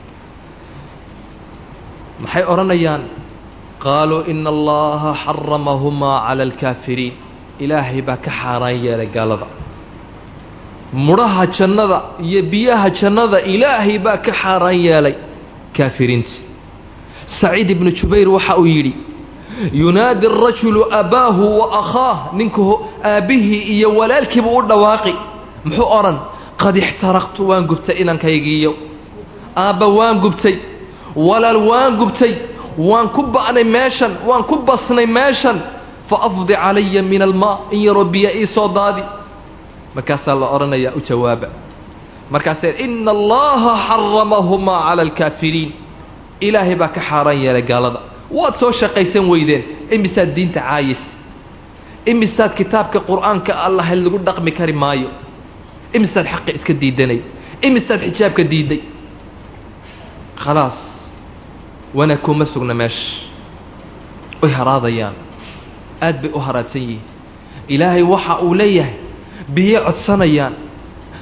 Speaker 1: محي أرانيان قالوا إن الله حرمهما على الكافرين إلهي باك حاران يالا قالضا مرها جنة يبيها جنة إلهي باك حاران يالا كافرين سعيد بن جبير وحاو يري ينادي الرجل أباه وأخاه ننكه آبه إيا ولالك بقول واقي محو أرن قد احترقت وان قبت إلان كيجيو آبا وان قبتي ولال وان قبتي وان كبأني ماشن وان كبصني ماشن فأفضي علي من الماء إن ربي إيسو دادي مركز الله أرنا يا أجوابا مركز إن الله حرمهما على الكافرين إلهي باك حاران يا لقالة واد سو شقيسين ويدين إمساد دين تعايس إمساد كتابك قرآن كالله اللي قد دقمي كريم مايو إمساد حق إسك ديدني إمساد حجابك ديدي خلاص وانا كوما سوغنا ماش اي هراضيان اد بي هرادسن يي الهي waxa uu leeyahay biyo codsanayaan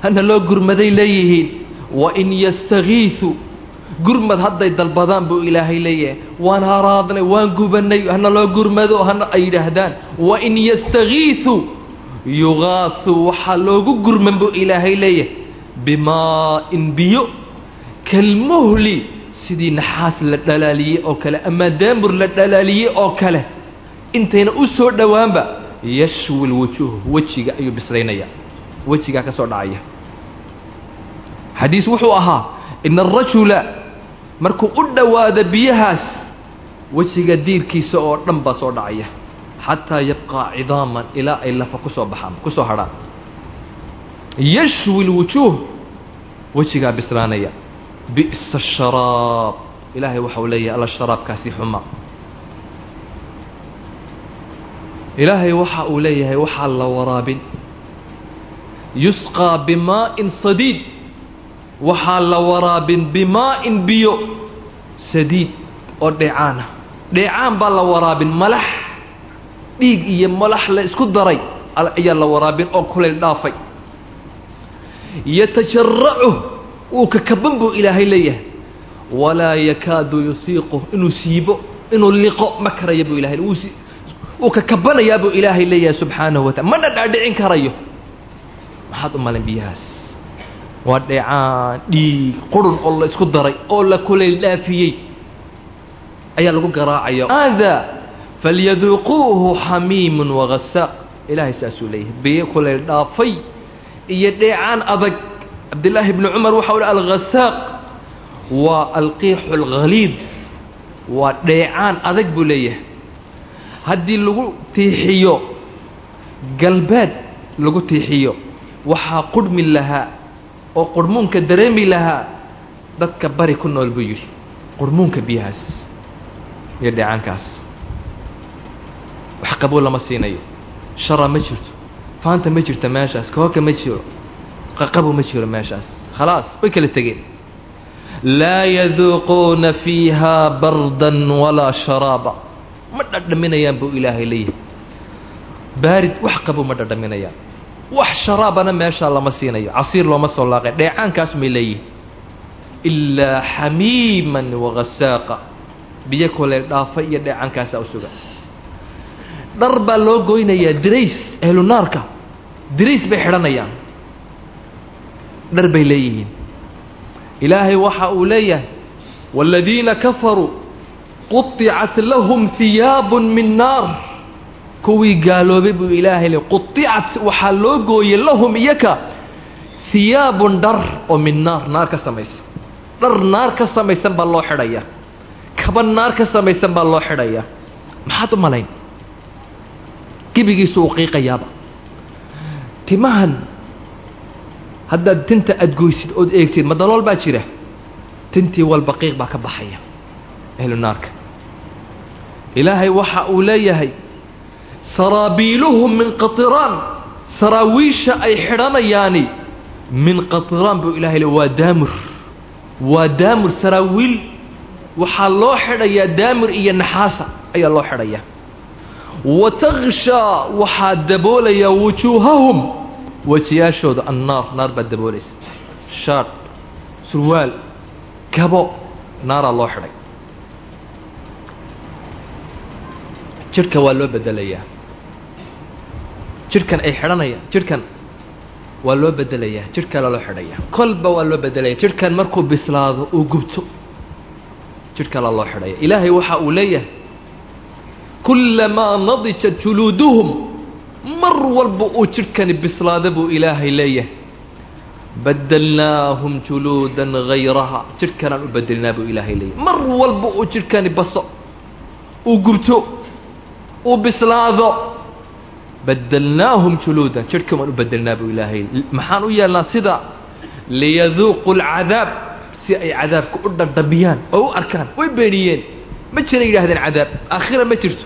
Speaker 1: hana loo gurmaday leeyihiin wain yastagiiثuu gurmad hadday dalbadaan buu ilaahay leeyahay waan haraadnay waan gubanay hana loo gurmado hana ay yidhaahdaan wain yastagiiثuu yugaasuu waxaa loogu gurman buu ilaahay leeyahay bimaa'in biyo kalmuhli sidii naxaas la dhalaaliyey oo kale ama daamur la dhalaaliyey oo kale intayna u soo dhowaanba yashwi lwujuuh wejiga ayuu bislaynaya wejigaa ka soo dhacaya xadiis wuxuu ahaa ina arajula markuu u dhowaado biyahaas wejiga diirkiisa oo dhan baa soo dhacaya xataa yabqaa cidaaman ilaa ay lafa ku soo baxaan ku soo hadhaan yashwi lwujuuh wejigaa bislaanaya bi'sa asharaab ilaahay waxa uu leeyahay alla sharaabkaasi xuma ilaahay waxa uu leeyahay waxaa la waraabin yusqaa bimaa'in sadiid waxaa la waraabin bimaa'in biyo sadiid oo dheecaana dheecaan baa la waraabin malax dhiig iyo malax la isku daray ayaa la waraabin oo kulayl dhaafay yatajaracuh uu ka kaban buu ilaahay leeyahay walaa yakaadu yusiiquh inuu siibo inuu liqo ma karaya buu ilahay uu ka kabanayaa buu ilaahay leeyahay subxaanahu wa taala mana dhaadhicin karayo maxaad u malan biyahaas waa dheecaan dhiig qurun oo la isku daray oo la kulayl dhaafiyey ayaa lagu garaacaya hada falyaduuquuhu xamiimun wagasaaq ilaahay saasuu leeyahay biyo kulayl dhaafay iyo dheecaan adag cabdillaahi bni cumar waxa u alghasaaq waa alqiixu alghaliid waa dheecaan adag buu leeyahay haddii lagu tiixiyo galbeed lagu tiixiyo waxaa qurhmi lahaa oo qurhmuunka dareemi lahaa dadka bari ku nool buu yidhi qurhmuunka biyahaas iyo dheecaankaas wax qabow lama siinayo shara ma jirto faanta ma jirto meeshaas kooka ma jiro qaqabo ma jiro meeshaas khalaas way kala tegeen laa yaduuquuna fiiha bardan walaa sharaaba ma dhadhaminayaan buu ilaahay leeyahay baarid wax qabo ma dhadhaminayaan wax sharaabana meeshaa lama siinayo casiir looma soo laaqay dheecaankaas may leeyihin ilaa xamiiman wagasaaqa biyo kule dhaafa iyo dheecaankaasaa u sugan dhar baa loo goynayaa dirays ahlu naarka dirays bay xidhanayaan dhar bay leeyihiin ilaahay waxa uu leeyahay waaladiina kafaruu quطicat lahum hiyaabun min naar kuwii gaaloobay buu ilaahay leey quطicat waxaa loo gooyey lahum iyaka hiyaabun dhar oo min naar naar ka samaysan dhar naar ka samaysan baa loo xidhayaa kaba naar ka samaysan baa loo xidhayaa maxaad u malayn gebigiisu uu qiiqayaaba timahan haddaad tinta aad goysid ood eegtid ma dalool baa jira tintii walba qiiq baa ka baxaya ahlu naarka ilaahay waxa uu leeyahay saraabiiluhum min qatiraan saraawiisha ay xidhanayaani min qatiraan buu ilahay le waa daamur waa daamur saraawiil waxaa loo xidhayaa daamur iyo naxaasa ayaa loo xidhayaa watakhshaa waxaa daboolayaa wujuuhahum wejiyaashooda annaar naar baad daboolaysa shaadh surwaal kabo naaraa loo xidhay jidhka waa loo bedelayaa jidhkan ay xidhanayaan jidhkan waa loo bedelayaa jidh kale loo xidhayaa kolba waa loo bedelaya jidhkan markuu bislaado uu gubto jidh kale loo xidhaya ilaahay waxa uu leeyahay kullamaa nadijat juluuduhum mar walba uu jidhkani bislaada buu ilaahay leeyahay badalnaahum juluudan hayraha jidhkanaan u bedelnaa buu ilaahay leeyahay mar walba uu jidhkani baso uu gubto uu bislaado badalnaahum juluudan jidhkan waan u bedelnaa buu ilaahay maxaan u yeelnaa sida liyaduuqu alcadaab si ay cadaabka u dhadhamiyaan oo u arkaan way beeniyeen ma jira yidhahdeen cadaab aakhira ma jirto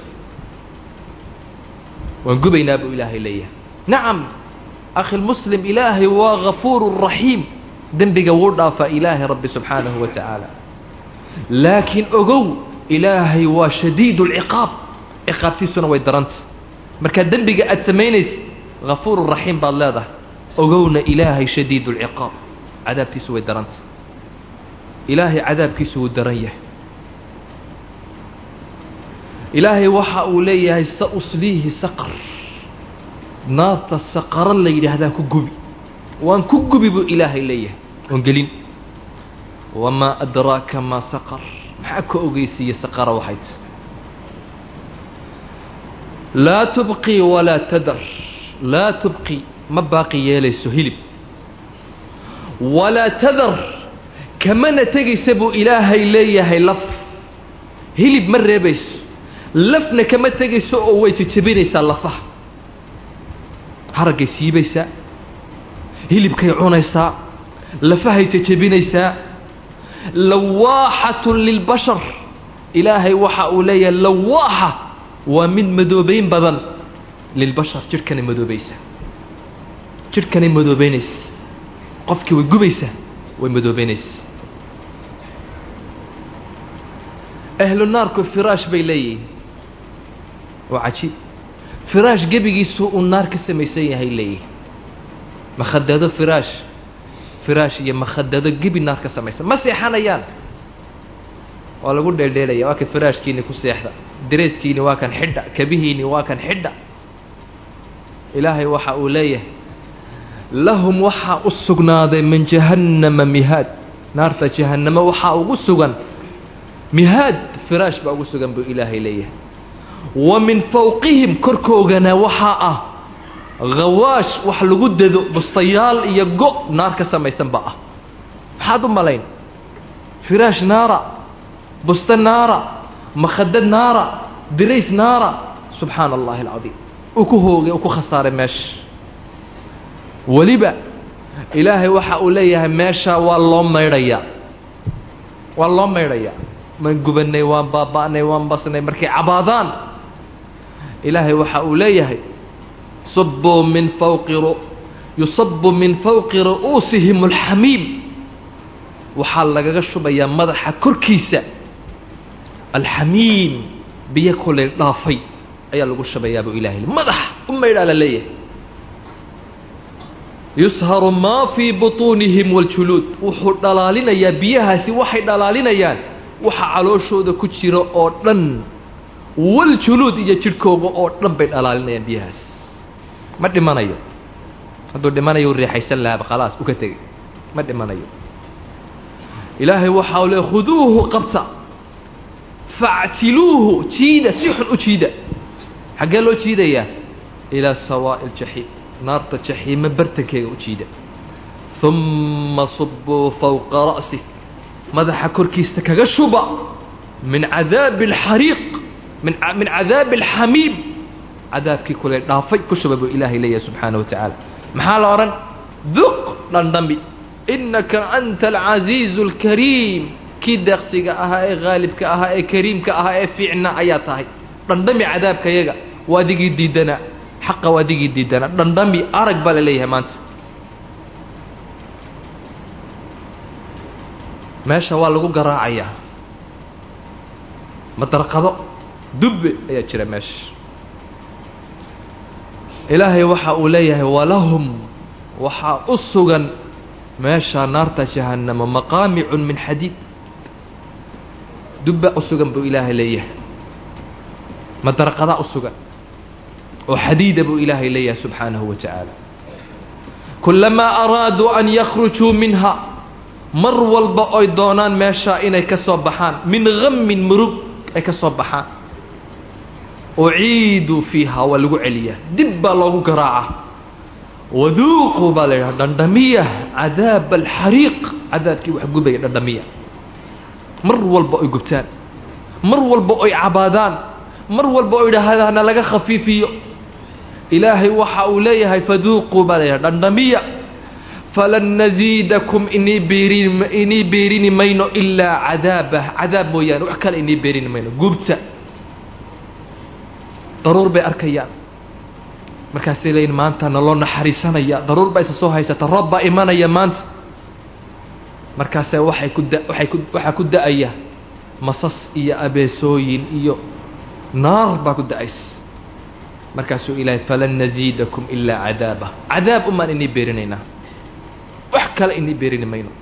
Speaker 1: waan gubaynaa buu ilaahay leeyahay nacam akhi lmuslim ilaahay waa gafuuru raxiim dembiga wuu dhaafaa ilaahay rabbi subxaanahu wa tacaala laakiin ogow ilaahay waa shadiidu lciqaab ciqaabtiisuna way daranta markaa dembiga aad samaynaysa gafuuru raxiim baad leedahay ogowna ilaahay shadiidul ciqaab cadaabtiisu way daranta ilaahay cadaabkiisu wuu daran yahay ilaahay waxa uu leeyahay sa usliihi saqar naarta saqara la yidhaahdaa ku gubi waan ku gubi buu ilaahay leeyahay oon gelin wamaa adraaka maa saqar maxaa ka ogeysiiya saqara waxay tahay laa tubqii walaa tadar laa tubqii ma baaqi yeelayso hilib walaa tadar kamana tegaysa buu ilaahay leeyahay laf hilib ma reebayso lafna kama tegayso oo way jajabinaysaa lafaha haraggay siibaysaa hilibkay cunaysaa lafahay jajabinaysaa lawaaxatun lilbashar ilaahay waxa uu leeyahay lawaaxa waa mid madoobayn badan lilbashar jidhkanay madoobaysaa jidhkanay madoobaynaysa qofkii way gubaysaa way madoobaynaysaa ahlu naarku firaash bay leeyihiin waa cajiib firaash gebigiisu uu naar ka samaysan yahay leeyihin makhadado firaash firaash iyo makhadado gebi naar ka samaysan ma seexanayaan waa lagu dheeldheelaya waa kan firaashkiini ku seexda dareeskiini waa kan xidha kabihiini waa kan xidha ilaahay waxa uu leeyahay lahum waxaa u sugnaaday min jahannama mihaad naarta jahannamo waxaa ugu sugan mihaad firaash baa ugu sugan buu ilaahay leeyahay wa min fawqihim korkoogana waxaa ah hawaash wax lagu dado bustayaal iyo go' naar ka samaysan ba ah maxaad u malayn firaash naara busta naara makhadad naara dirays naara subxaana allahi alcadiim uu ku hoogay uu ku khasaaray meesha weliba ilaahay waxa uu leeyahay meesha waa loo maydhayaa waa loo maydhayaa maan gubanay waan baaba'nay waan basnay markay cabaadaan ilaahay waxa uu leeyahay صبوا من فوق رؤ يصب من فوق رؤوسهم الحميم وحال لغا شبيا مدخا كركيسا الحميم بيكل ضافي ايا لغو شبيا ابو الهي مدح ام يدال ليه يسهر ما في بطونهم والجلود وحو دلالينيا بيهاسي waxay dhalaalinayaan waxa calooshooda ku jira oo dhan wal juluud iyo jirkooga oo dhan bay dhalaalinayaan biyahaas ma dhimanayo hadduu dhimanayo riixaysan lahaa khalaas u ka tagay ma dhimanayo ilaahay waxa uu leeyahay khuduuhu qabta fa'tiluuhu jiida si xun u jiida xagee loo jiidayaa ila sawaa'il jahim naarta jahim bartankeega u jiida thumma subbu fawqa ra'si madaxa korkiisa kaga shuba min cadaabi alxariiq min min cadaabi alxamiim cadaabkii kule dhaafay ku shuba buu ilaahay leeyahay subxaanahu wa tacaala maxaa la odhan duq dhandhami innaka anta alcasiizu alkariim kii deeqsiga ahaa ee haalibka ahaa ee kariimka ahaa ee fiicna ayaa tahay dhandhami cadaabkayaga waa adigii diidanaa xaqa waa adigii diidanaa dhandhami arag baa la leeyahay maanta meesha waa lagu garaacayaa madarqado dubbe ayaa jira meesha ilaahay waxa uu leeyahay walahum waxaa u sugan meesha naarta jahannama maqaamicun min xadiid dubba u sugan buu ilaahay leeyahay madarqada u sugan oo xadiida buu ilaahay leeyahay subxaanahu wa tacaala kulamaa araaduu an yakhrujuu minha mar walba oy doonaan meesha inay ka soo baxaan min ghammin murug ay ka soo baxaan uciiduu fiiha waa lagu celiyaa dib baa loogu garaaca waduuquu baa la yidhaha dhandhamiya cadaaba alxariiq cadaabkii wax gubaya dhandhamiya mar walba oy gubtaan mar walba oy cabaadaan mar walba oy idhaahdaana laga khafiifiyo ilaahay waxa uu leeyahay faduuquu baa la yidhaha dhandhamiya falan naziidakum inii beerin inii beerini mayno ilaa cadaabah cadaab mooyaane wax kale inii beerini mayno gubta daruur bay arkayaan markaasay leeyihin maanta naloo naxariisanaya daruur baa isa soo haysata roob baa imanaya maanta markaase waxay ku da waxay ku waxaa ku da-aya masas iyo abeesooyin iyo naar baa ku da-aysa markaasuu ilaahay falan naziidakum ilaa cadaaba cadaab umaan inii beerinaynaa wax kale inii beerini mayno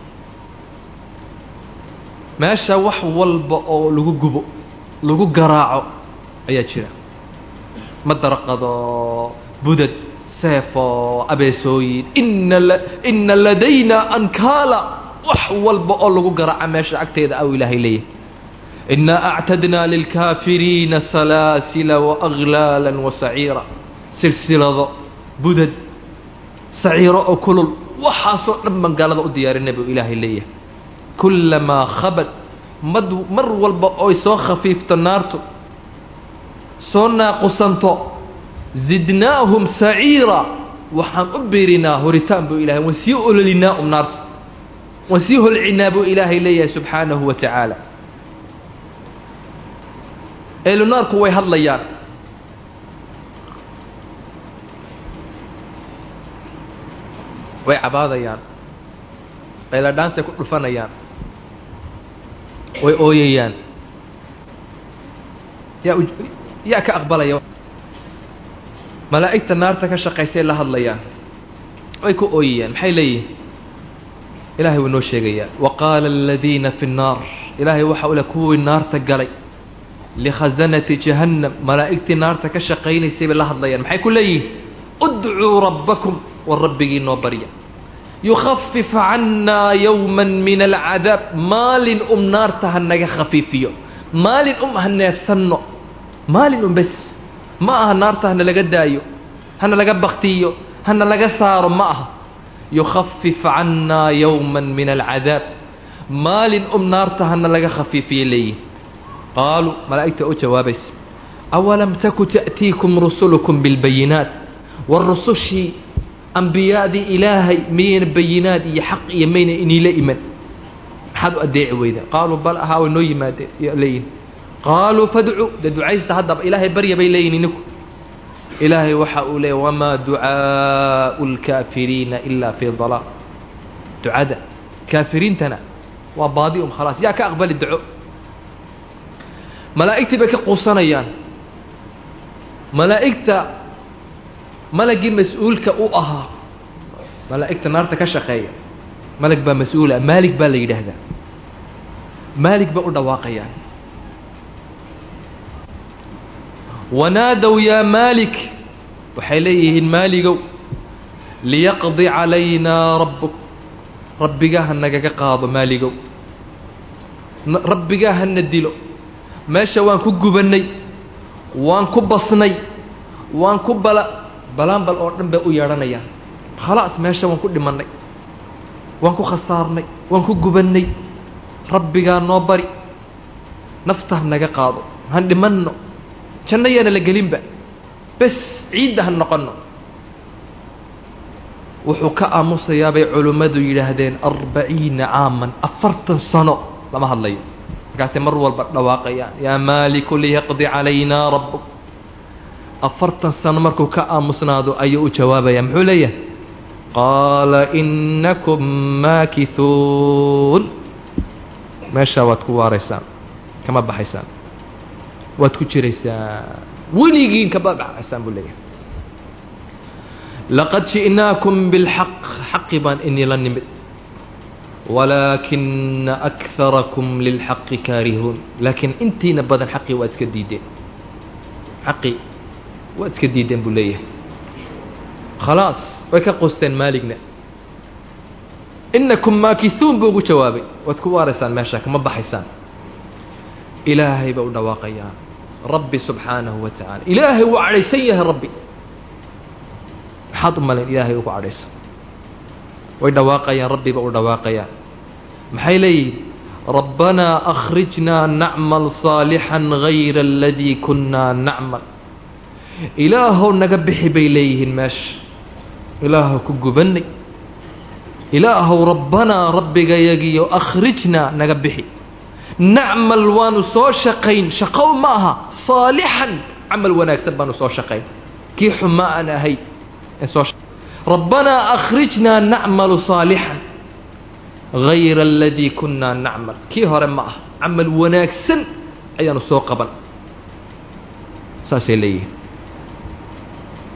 Speaker 1: meesha wax walba oo lagu gubo lagu garaaco ayaa jira madaraqado budad seefo abeesooyin inna inna ladayna ankaala wax walba oo lagu garaaca meesha agteeda aw ilaahay leeyahay inna a'tadna lilkaafiriina salaasila waaghlaalan wasaciira silsilado budad saciiro oo kulul waxaasoo dhan baan gaalada u diyaarinay buu ilaahay leeyahay kullamaa khabad mad mar walba oy soo khafiifto naartu soo naaqusanto zidnaahum saciira waxaan u biirinaa horitaan buu ilahay waan sii ololinaa um naarta waan sii holcinaa buu ilaahay leeyahay subxaanahu wa tacaala ehlu naarku way hadlayaan way cabaadayaan qayladhaansay ku dhufanayaan way ooyayaan yaa yaa ka aqbalaya malaa'igta naarta ka shaqaysay la hadlayaan way ku ooyayaan maxay leeyihiin ilaahay wuu noo sheegayaa waqaala aladiina fi nnaar ilaahay waxa ule kuwii naarta galay likhazanati jahannam malaa'igtii naarta ka shaqaynaysay bay la hadlayaan maxay ku leeyihiin udcuu rabbakum war rabbigii noo barya yukhafif cannaa yowman min alcadaab maalin um naarta ha naga khafiifiyo maalin um ha neefsanno maalin um bes ma aha naarta hana laga daayo hana laga baktiyo hana laga saaro ma aha yukhafif cannaa yowman min alcadaab maalin um naarta hana laga khafiifiyo leeyihin qaaluu malaa'igta u jawaabaysa awalam taku ta'tiikum rusulukum bilbayinaat war rusushii ambiyaadii ilaahay miyayna bayinaad iyo xaq iyo mayna iniila iman maxaad u addeeci weyda qaaluu bal ahaa way noo yimaadeen leeyihin qaaluu fadcuu de ducaysta haddaba ilaahay barya bay leeyihin ininku ilaahay waxa uu leeyay wamaa ducaau lkaafiriina ilaa fii dalaal ducada kaafiriintana waa baadi um khalaas yaa ka aqbali duco malaa'igtii bay ka quusanayaan malaa'igta malagii mas-uulka u ahaa malaa'igta naarta ka shaqeeya malag baa mas-uula maalig baa la yidhaahdaa maalig bay u dhawaaqayaan wanaadow yaa maalik waxay leeyihiin maaligow liyaqdi calaynaa rabbuk rabbigaa ha nagaga qaado maaligow rabbigaa hana dilo meesha waan ku gubannay waan ku basnay waan ku bala balaanbal oo dhan bay u yeedhanayaan khalaas meesha waan ku dhimannay waan ku khasaarnay waan ku gubannay rabbigaa noo bari nafta ha naga qaado han dhimanno janno yaana la gelinba bes ciidda ha noqonno wuxuu ka aamusayaa bay culimmadu yidhaahdeen arbaciina caaman afartan sano lama hadlayo markaasay mar walba dhawaaqayaan yaa maaliku liyaqdi calaynaa rabbuk afartan sano markuu ka aamusnaado ayuu u jawaabaya muxuu leeyahay qaala inakum maakithuun meeshaa waad ku waaraysaan kama baxaysaan waad ku jiraysaan weligiin kama baxaysaan buu leeyahay laqad ji'naakum bilxaq xaqi baan inii la nimid walaakina akarakum lilxaqi kaarihuun laakiin intiina badan xaqii waad iska diideen xaqii waad iska diideen buu leeyahay khalaas way ka qusteen maaligna inakum maakithuun buu ugu jawaabay waad ku waaraysaan meesha kama baxaysaan ilaahay baa u dhawaaqayaan rabbi subxaanahu wa tacaala ilaahay wuu cadhaysan yahay rabbi maxaad u malayn ilaahay uu ku cadhaysan way dhawaaqayaan rabbi baa u dhawaaqayaan maxay leeyihin rabbanaa akhrijnaa nacmal saalixan gayra aladii kunnaa nacmal ilaahow naga bixi bay leeyihiin meesha ilaahow ku gubannay ilaahow rabbanaa rabbigayagiyo akhrijnaa naga bixi nacmal waanu soo shaqayn shaqow ma aha saalixan camal wanaagsan baanu soo shaqayn kii xumaa aan ahay soo rabbanaa akhrijnaa nacmalu saalixan gayra aladii kunnaa nacmal kii hore ma ah camal wanaagsan ayaanu soo qaban saasay leeyihiin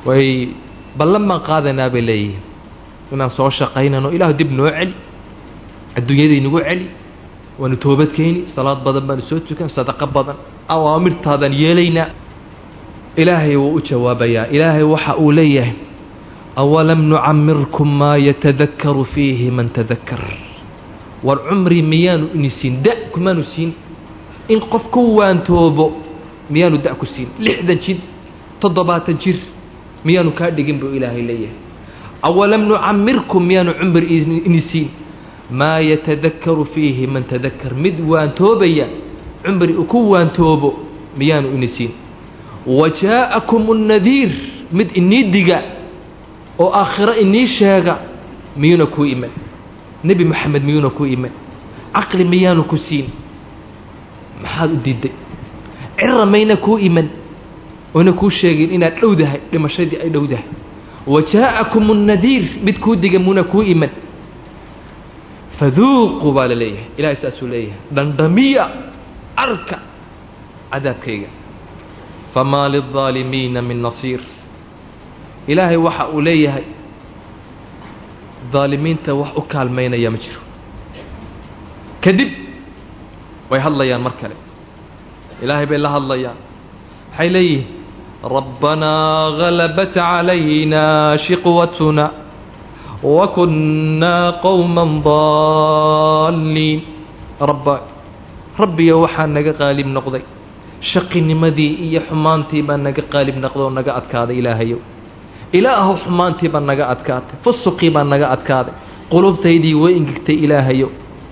Speaker 1: way ballan baan qaadanaa bay leeyihiin inaan soo shaqaynano ilaahu dib noo celi adduunyadii nagu celi waanu toobad keeni salaad badan baanu soo tukan sadaqo badan awaamirtaadan yeelaynaa ilaahay wuu u jawaabayaa ilaahay waxa uu leeyahay awalam nucammirkum maa yatadakkaru fiihi man tadakkar war cumri miyaanu inisiin da kumaanu siin in qof ku waantoobo miyaanu da ku siin lixdan jir toddobaatan jir miyaanu kaa dhigin buu ilaahay leeyahay awalam nucammirkum miyaanu cumri inisiin maa yatadakkaru fiihi man tadakkar mid waantoobaya cumri u ku waantoobo miyaanu inisiin wajaa'akum annadiir mid inii diga oo aakhiro inii sheega miyuuna kuu iman nebi moxamed miyuuna kuu iman caqli miyaanu ku siin maxaad u diidday cira mayna kuu iman oona kuu sheegin inaad dhowdahay dhimashadii ay dhowdahay wajaa'akum annadiir mid kuu diga miyuuna kuu iman faduuquu baa la leeyahay ilaahay saasuu leeyahay dhandhamiya arka cadaabkayga famaa lilظaalimiina min nasiir ilaahay waxa uu leeyahay ظaalimiinta wax u kaalmaynaya ma jiro kadib way hadlayaan mar kale ilaahay bay la hadlayaan waxay leeyihiin rabbanaa غalabat عalaynaa shiqwatuna wakunnaa qowman ضaalliin rabba rabbiyo waxaa naga qaalib noqday shaqinimadii iyo xumaantii baa naga qaalib noqday oo naga adkaaday ilaahayow ilaahow xumaantii baa naga adkaatay fusuqii baa naga adkaaday qulubtaydii way ingegtay ilaahayow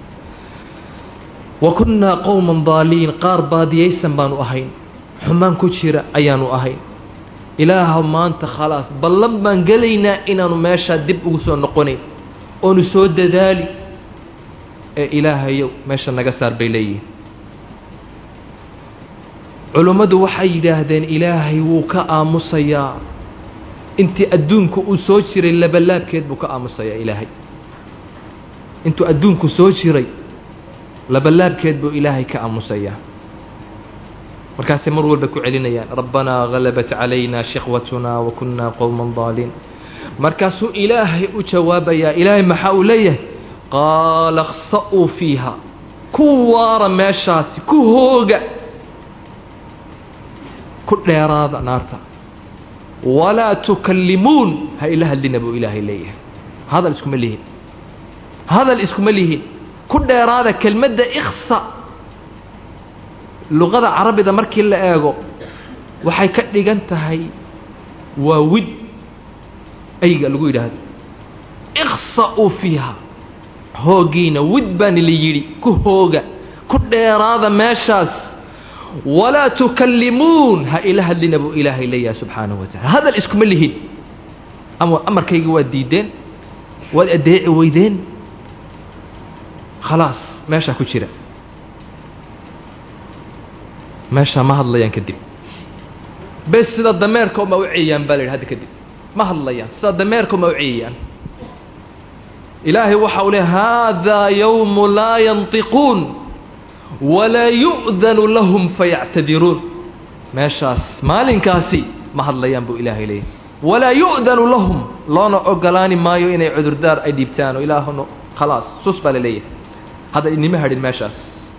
Speaker 1: wakunnaa qowman daaliin qaar baadiyaysan baanu ahayn xumaan ku jira ayaanu ahayn ilaahow maanta khalaas ballan baan gelaynaa inaanu meeshaa dib ugu soo noqonayn oonu soo dadaali ee ilaahayow meesha naga saar bay leeyihiin culummadu waxay yidhaahdeen ilaahay wuu ka aamusayaa intii adduunku uu soo jiray labalaabkeed buu ka aamusayaa ilaahay intuu adduunku soo jiray labalaabkeed buu ilaahay ka aamusayaa markaasay mar walba ku celinayaan rabbanaa غalabat عalaynaa shiqwatunaa wakunnaa qowman daaliin markaasuu ilaahay u jawaabayaa ilaahay maxaa uu leeyahay qaala اkhsa'uu fiiha ku waara meeshaasi ku hooga ku dheeraada naarta walaa tukallimuun ha ila hadlina buu ilaahay leeyahay hadal iskuma lihin hadal iskuma lihin ku dheeraada kelmadda ikhsa luqada carabida markii la eego waxay ka dhigan tahay waa wid ayga lagu yidhaahdo ikhsa'uu fiiha hoogiina wid baan la yidhi ku hooga ku dheeraada meeshaas walaa tukallimuun ha ila hadlina buu ilaahay leeyahay subxaanahu wa tacala hadal iskuma lihin ama amarkayga waad diideen waad adeeci weydeen khalaas meeshaa ku jira meeshaa ma hadlayaan kadib bes sida dameerka uma u ceeyaan baa la yidhi hadda kadib ma hadlayaan sida dameerka uma u ceeyaan ilaahay waxa uu leeyahay haadaa yawmu laa yantiquun walaa yu'danu lahum fayactadiruun meeshaas maalinkaasi ma hadlayaan buu ilaahay leeyahay walaa yu'danu lahum loona ogolaani maayo inay cudurdaar ay dhiibtaan oo ilaahuna khalaas sus baa la leeyahay hadda inima hadhin meeshaas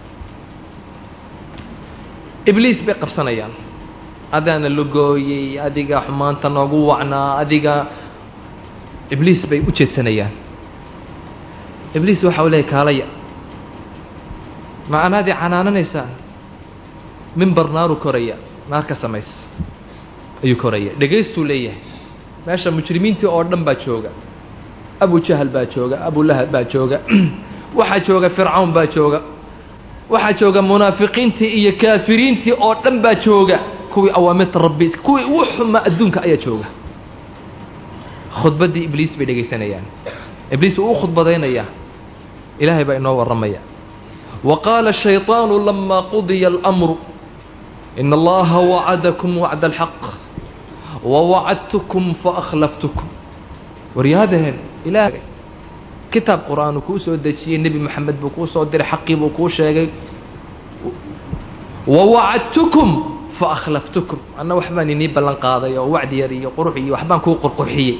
Speaker 1: ibliis bay qabsanayaan adaana lugooyey adiga xumaanta noogu wacnaa adiga ibliis bay u jeedsanayaan ibliis waxa uu leeyahay kaalaya macanaadii canaananaysaa mimbar naaru koraya naar ka samaysa ayuu koraya dhegaystuu leeyahay meesha mujrimiintii oo dhan baa jooga abu jahal baa jooga abulahab baa jooga waxaa jooga fircawn baa jooga waxaa jooga munaafiqiintii iyo kaafiriintii oo dhan baa jooga kuwii awaamirta rabbi kuwii ugu xumaa adduunka ayaa jooga khudbaddii ibliis bay dhegaysanayaan ibliis uu u khudbadaynayaa ilaahay baa inoo warramaya وقال الشيطان لما قضي الأمر إن الله وعدكم وعد الحق ووعدتكم فأخلفتكم وريادهن إلى كتاب قرآن كوسو دشي النبي محمد بكوسو در حقي بكوشة ووعدتكم فأخلفتكم أنا وحباني نيب بلنقاضي ووعد يري وقروحي وحبان كو قرقرحي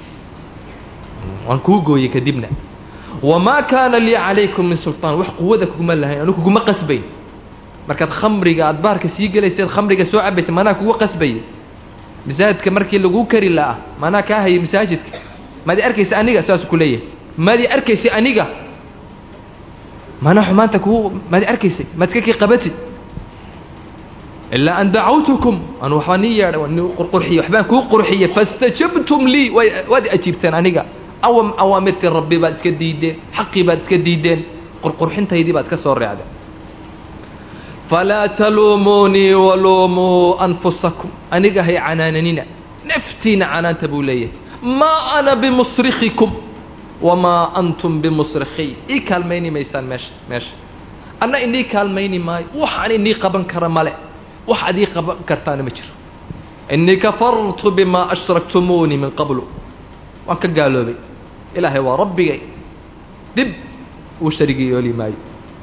Speaker 1: وانكو قوي كدبنا وما كان لي عليكم من سلطان وح قوتكم الله أنكم ما قسبين markaad khamriga aad baarka sii galeysay khamriga soo cabaysa maana kugu qasbay misaajidka markii lagu kari laa maana ka hay misaajidka maadi arkaysa aniga saas ku leeyahay maadi arkaysa aniga maana xumaanta ku maadi arkaysa madka ki qabati illa an da'awtukum an waxani yaad wan qurqurxiyo waxbaan ku qurxiyo fastajabtum li wadi ajibtan aniga awam awamati rabbi baad iska diideen xaqi baad iska diideen qurqurxintaydii baad ka soo reecday فلا تلوموني ولوموا أنفسكم أنيقا هي عنانننا نفتين عنان تبوليه ما أنا بمصرخكم وما أنتم بمصرخي إي كالميني ميسان ماشي ماشي أنا إني كالميني ماي وحان إني قبن كرمالي وحان إني قبن كرتان مجر إني كفرت بما أشركتموني من قبل وانك قالوا بي إلهي وربي دب وشرقي يولي ماي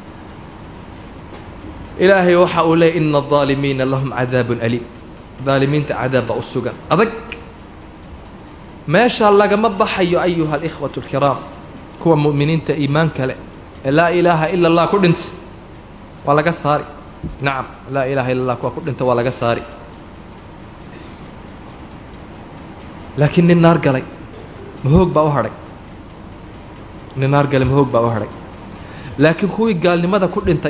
Speaker 1: إلهي وحا أولي إن الظالمين لهم عذاب أليم ظالمين عذاب أسوغا أذك ما شاء الله مبحي أيها الإخوة الكرام كوا مؤمنين إيمان كلا لا إله إلا الله كل انت ولا قصاري نعم لا إله إلا الله كوا كل انت ولا قصاري لكن النار قلي مهوق بأوهري النار قلي مهوق بأوهري لكن خوي قال لماذا كل انت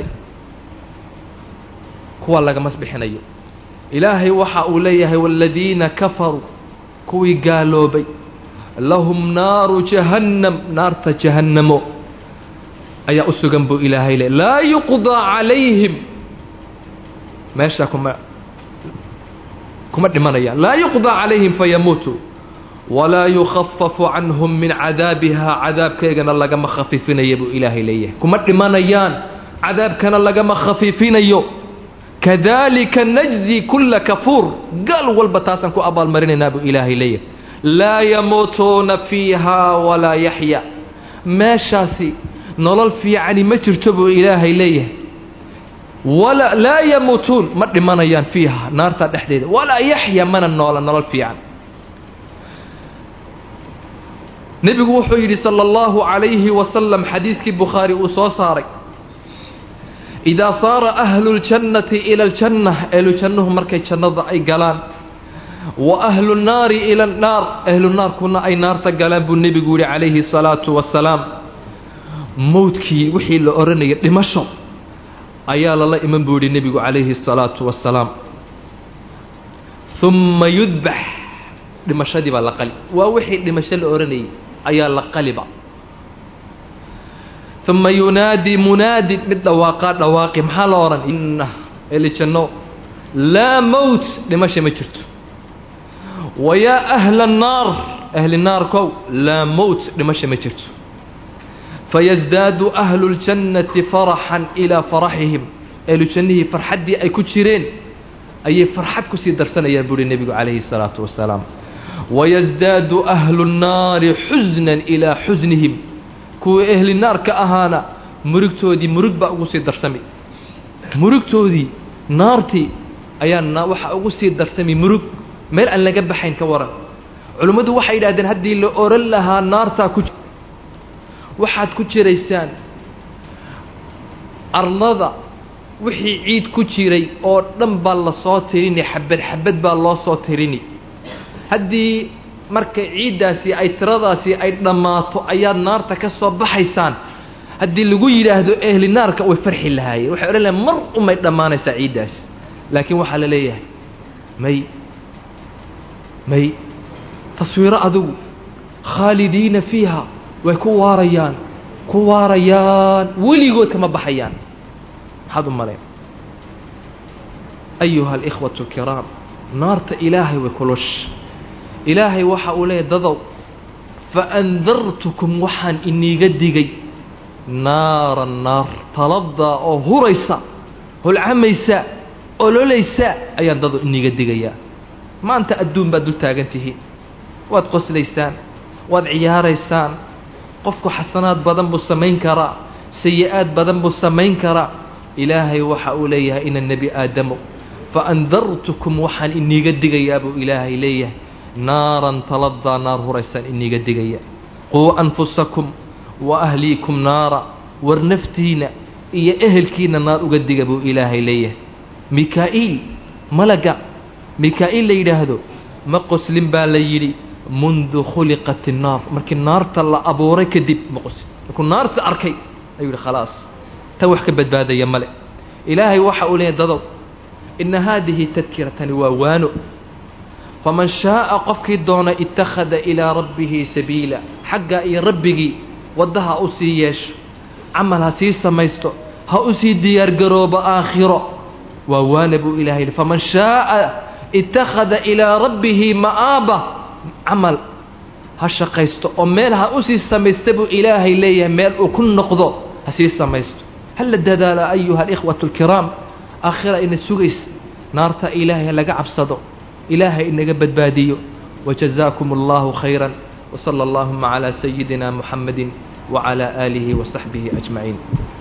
Speaker 1: هو الله مسبحنايو إلهي وحا أوليه والذين كفروا كوي قالوا بي لهم نار جهنم نار جهنم أي أسقن بو إلهي لي لا يقضى عليهم ما يشاكم كما دمانيا لا يقضى عليهم فيموتوا ولا يخفف عنهم من عذابها عذاب كيغن الله كما خفيفين يبو إلهي لي كما دمانيان عذاب كان الله كما خفيفين يو كذلك نجزي كل كفور قال والبتاسن كو أبال مرين نابو إلهي ليه لا يموتون فيها ولا يحيا ما شاسي نولل في يعني ما ترتبو إلهي ليه ولا لا يموتون مد منيان فيها نار تحديد ولا يحيا من النول نولل في يعني نبي وحي صلى الله عليه وسلم حديث كي بخاري وصوصاري إذا صار أهل الجنة إلى الجنة أهل الجنة مركي جنة أي قلان وأهل النار إلى النار أهل النار كنا أي نار تقلان بالنبي قولي عليه الصلاة والسلام موتكي وحي لأرني لمشو أيال الله إمام بولي النبي عليه الصلاة والسلام ثم يذبح لمشادي بالقلب ووحي لمشاد لأرني أيال لقلبا ثم ينادي منادي مثل واقع دواقي محل أوران إنه اللي جنو لا موت لمشي مجرت ويا أهل النار أهل النار كو لا موت لمشي مجرت فيزداد أهل الجنة فرحا إلى فرحهم أهل الجنة فرحت دي أي كتشيرين أي فرحت كسي درسنا يا بولي النبي عليه الصلاة والسلام ويزداد أهل النار حزنا إلى حزنهم كو أهل النار كأهانا مرقتودي مرق با ugu sii darsami murugtoodi naarti ayaan waxa ugu sii darsami murug meel aan laga baxayn ka waran culimadu waxay yiraahdeen hadii la oran lahaa naarta ku waxaad ku jireysaan arlada wixii ciid ku jiray oo dhan baa la soo tirini xabad xabad baa loo soo tirini hadii marka ciidaasi ay tiradaasi ay dhamaato ayaad naarta ka soo baxaysaan hadii lagu yiraahdo ehli naarka way farxi lahaayeen waxa oran mar umay dhamaanaysa ciidaas laakiin waxa la leeyahay may may taswiira adugu khaalidiina fiiha way ku waarayaan ku waarayaan waligood kama baxayaan hadu malay ayuha alikhwatu alkiram naarta ilaahay way kulush إلهي وحا أولي دضو فأنذرتكم وحان إني قدقي نار النار تلضى أو هريسا هو العميسا أولو ليسا أيان دضو إني قدقي ما أنت أدون بدل تاقنته واد قس ليسان واد عيار ليسان قفك حسنات بدن بسمين كرا سيئات بدن بسمين كرا إلهي وحا أوليها إن النبي آدم فأنذرتكم وحن إني قد يا أبو إلهي ليه نارا تلظى نار هريسان إني قد يا قوا أنفسكم وأهليكم نارا ورنفتينا إيا أهلكينا نار قد أبو إلهي ليه ميكائيل ملقا ميكائيل ليلة هذا ما قسلم بالليلي منذ خلقت النار مركي النار تلا أبوري كدب ما قسل يكون نار تأركي أيوة خلاص توحك بدبادة يا ملك إلهي وحا أوليه دضو إن هذه تذكرة ووانو فمن شاء قفك دون اتخذ إلى ربه سبيلا حقا إي ربك ودها أسيش عملها سيسا ميستو ها أسي ديار قروب آخرة ووانبو إلهي فمن شاء اتخذ إلى ربه مآبة عمل هالشقيستو أميل ها أسي سميستبو إلهي ليه ميل وكل نقضو هسيسا ميستو هل الدلال أيها الإخوة الكرام آخرة إن السوغيس نارتا إلهي لقى عبصدو إلهي إن قبت باديو وجزاكم الله خيرا وصلى اللهم على سيدنا محمد وعلى آله وصحبه أجمعين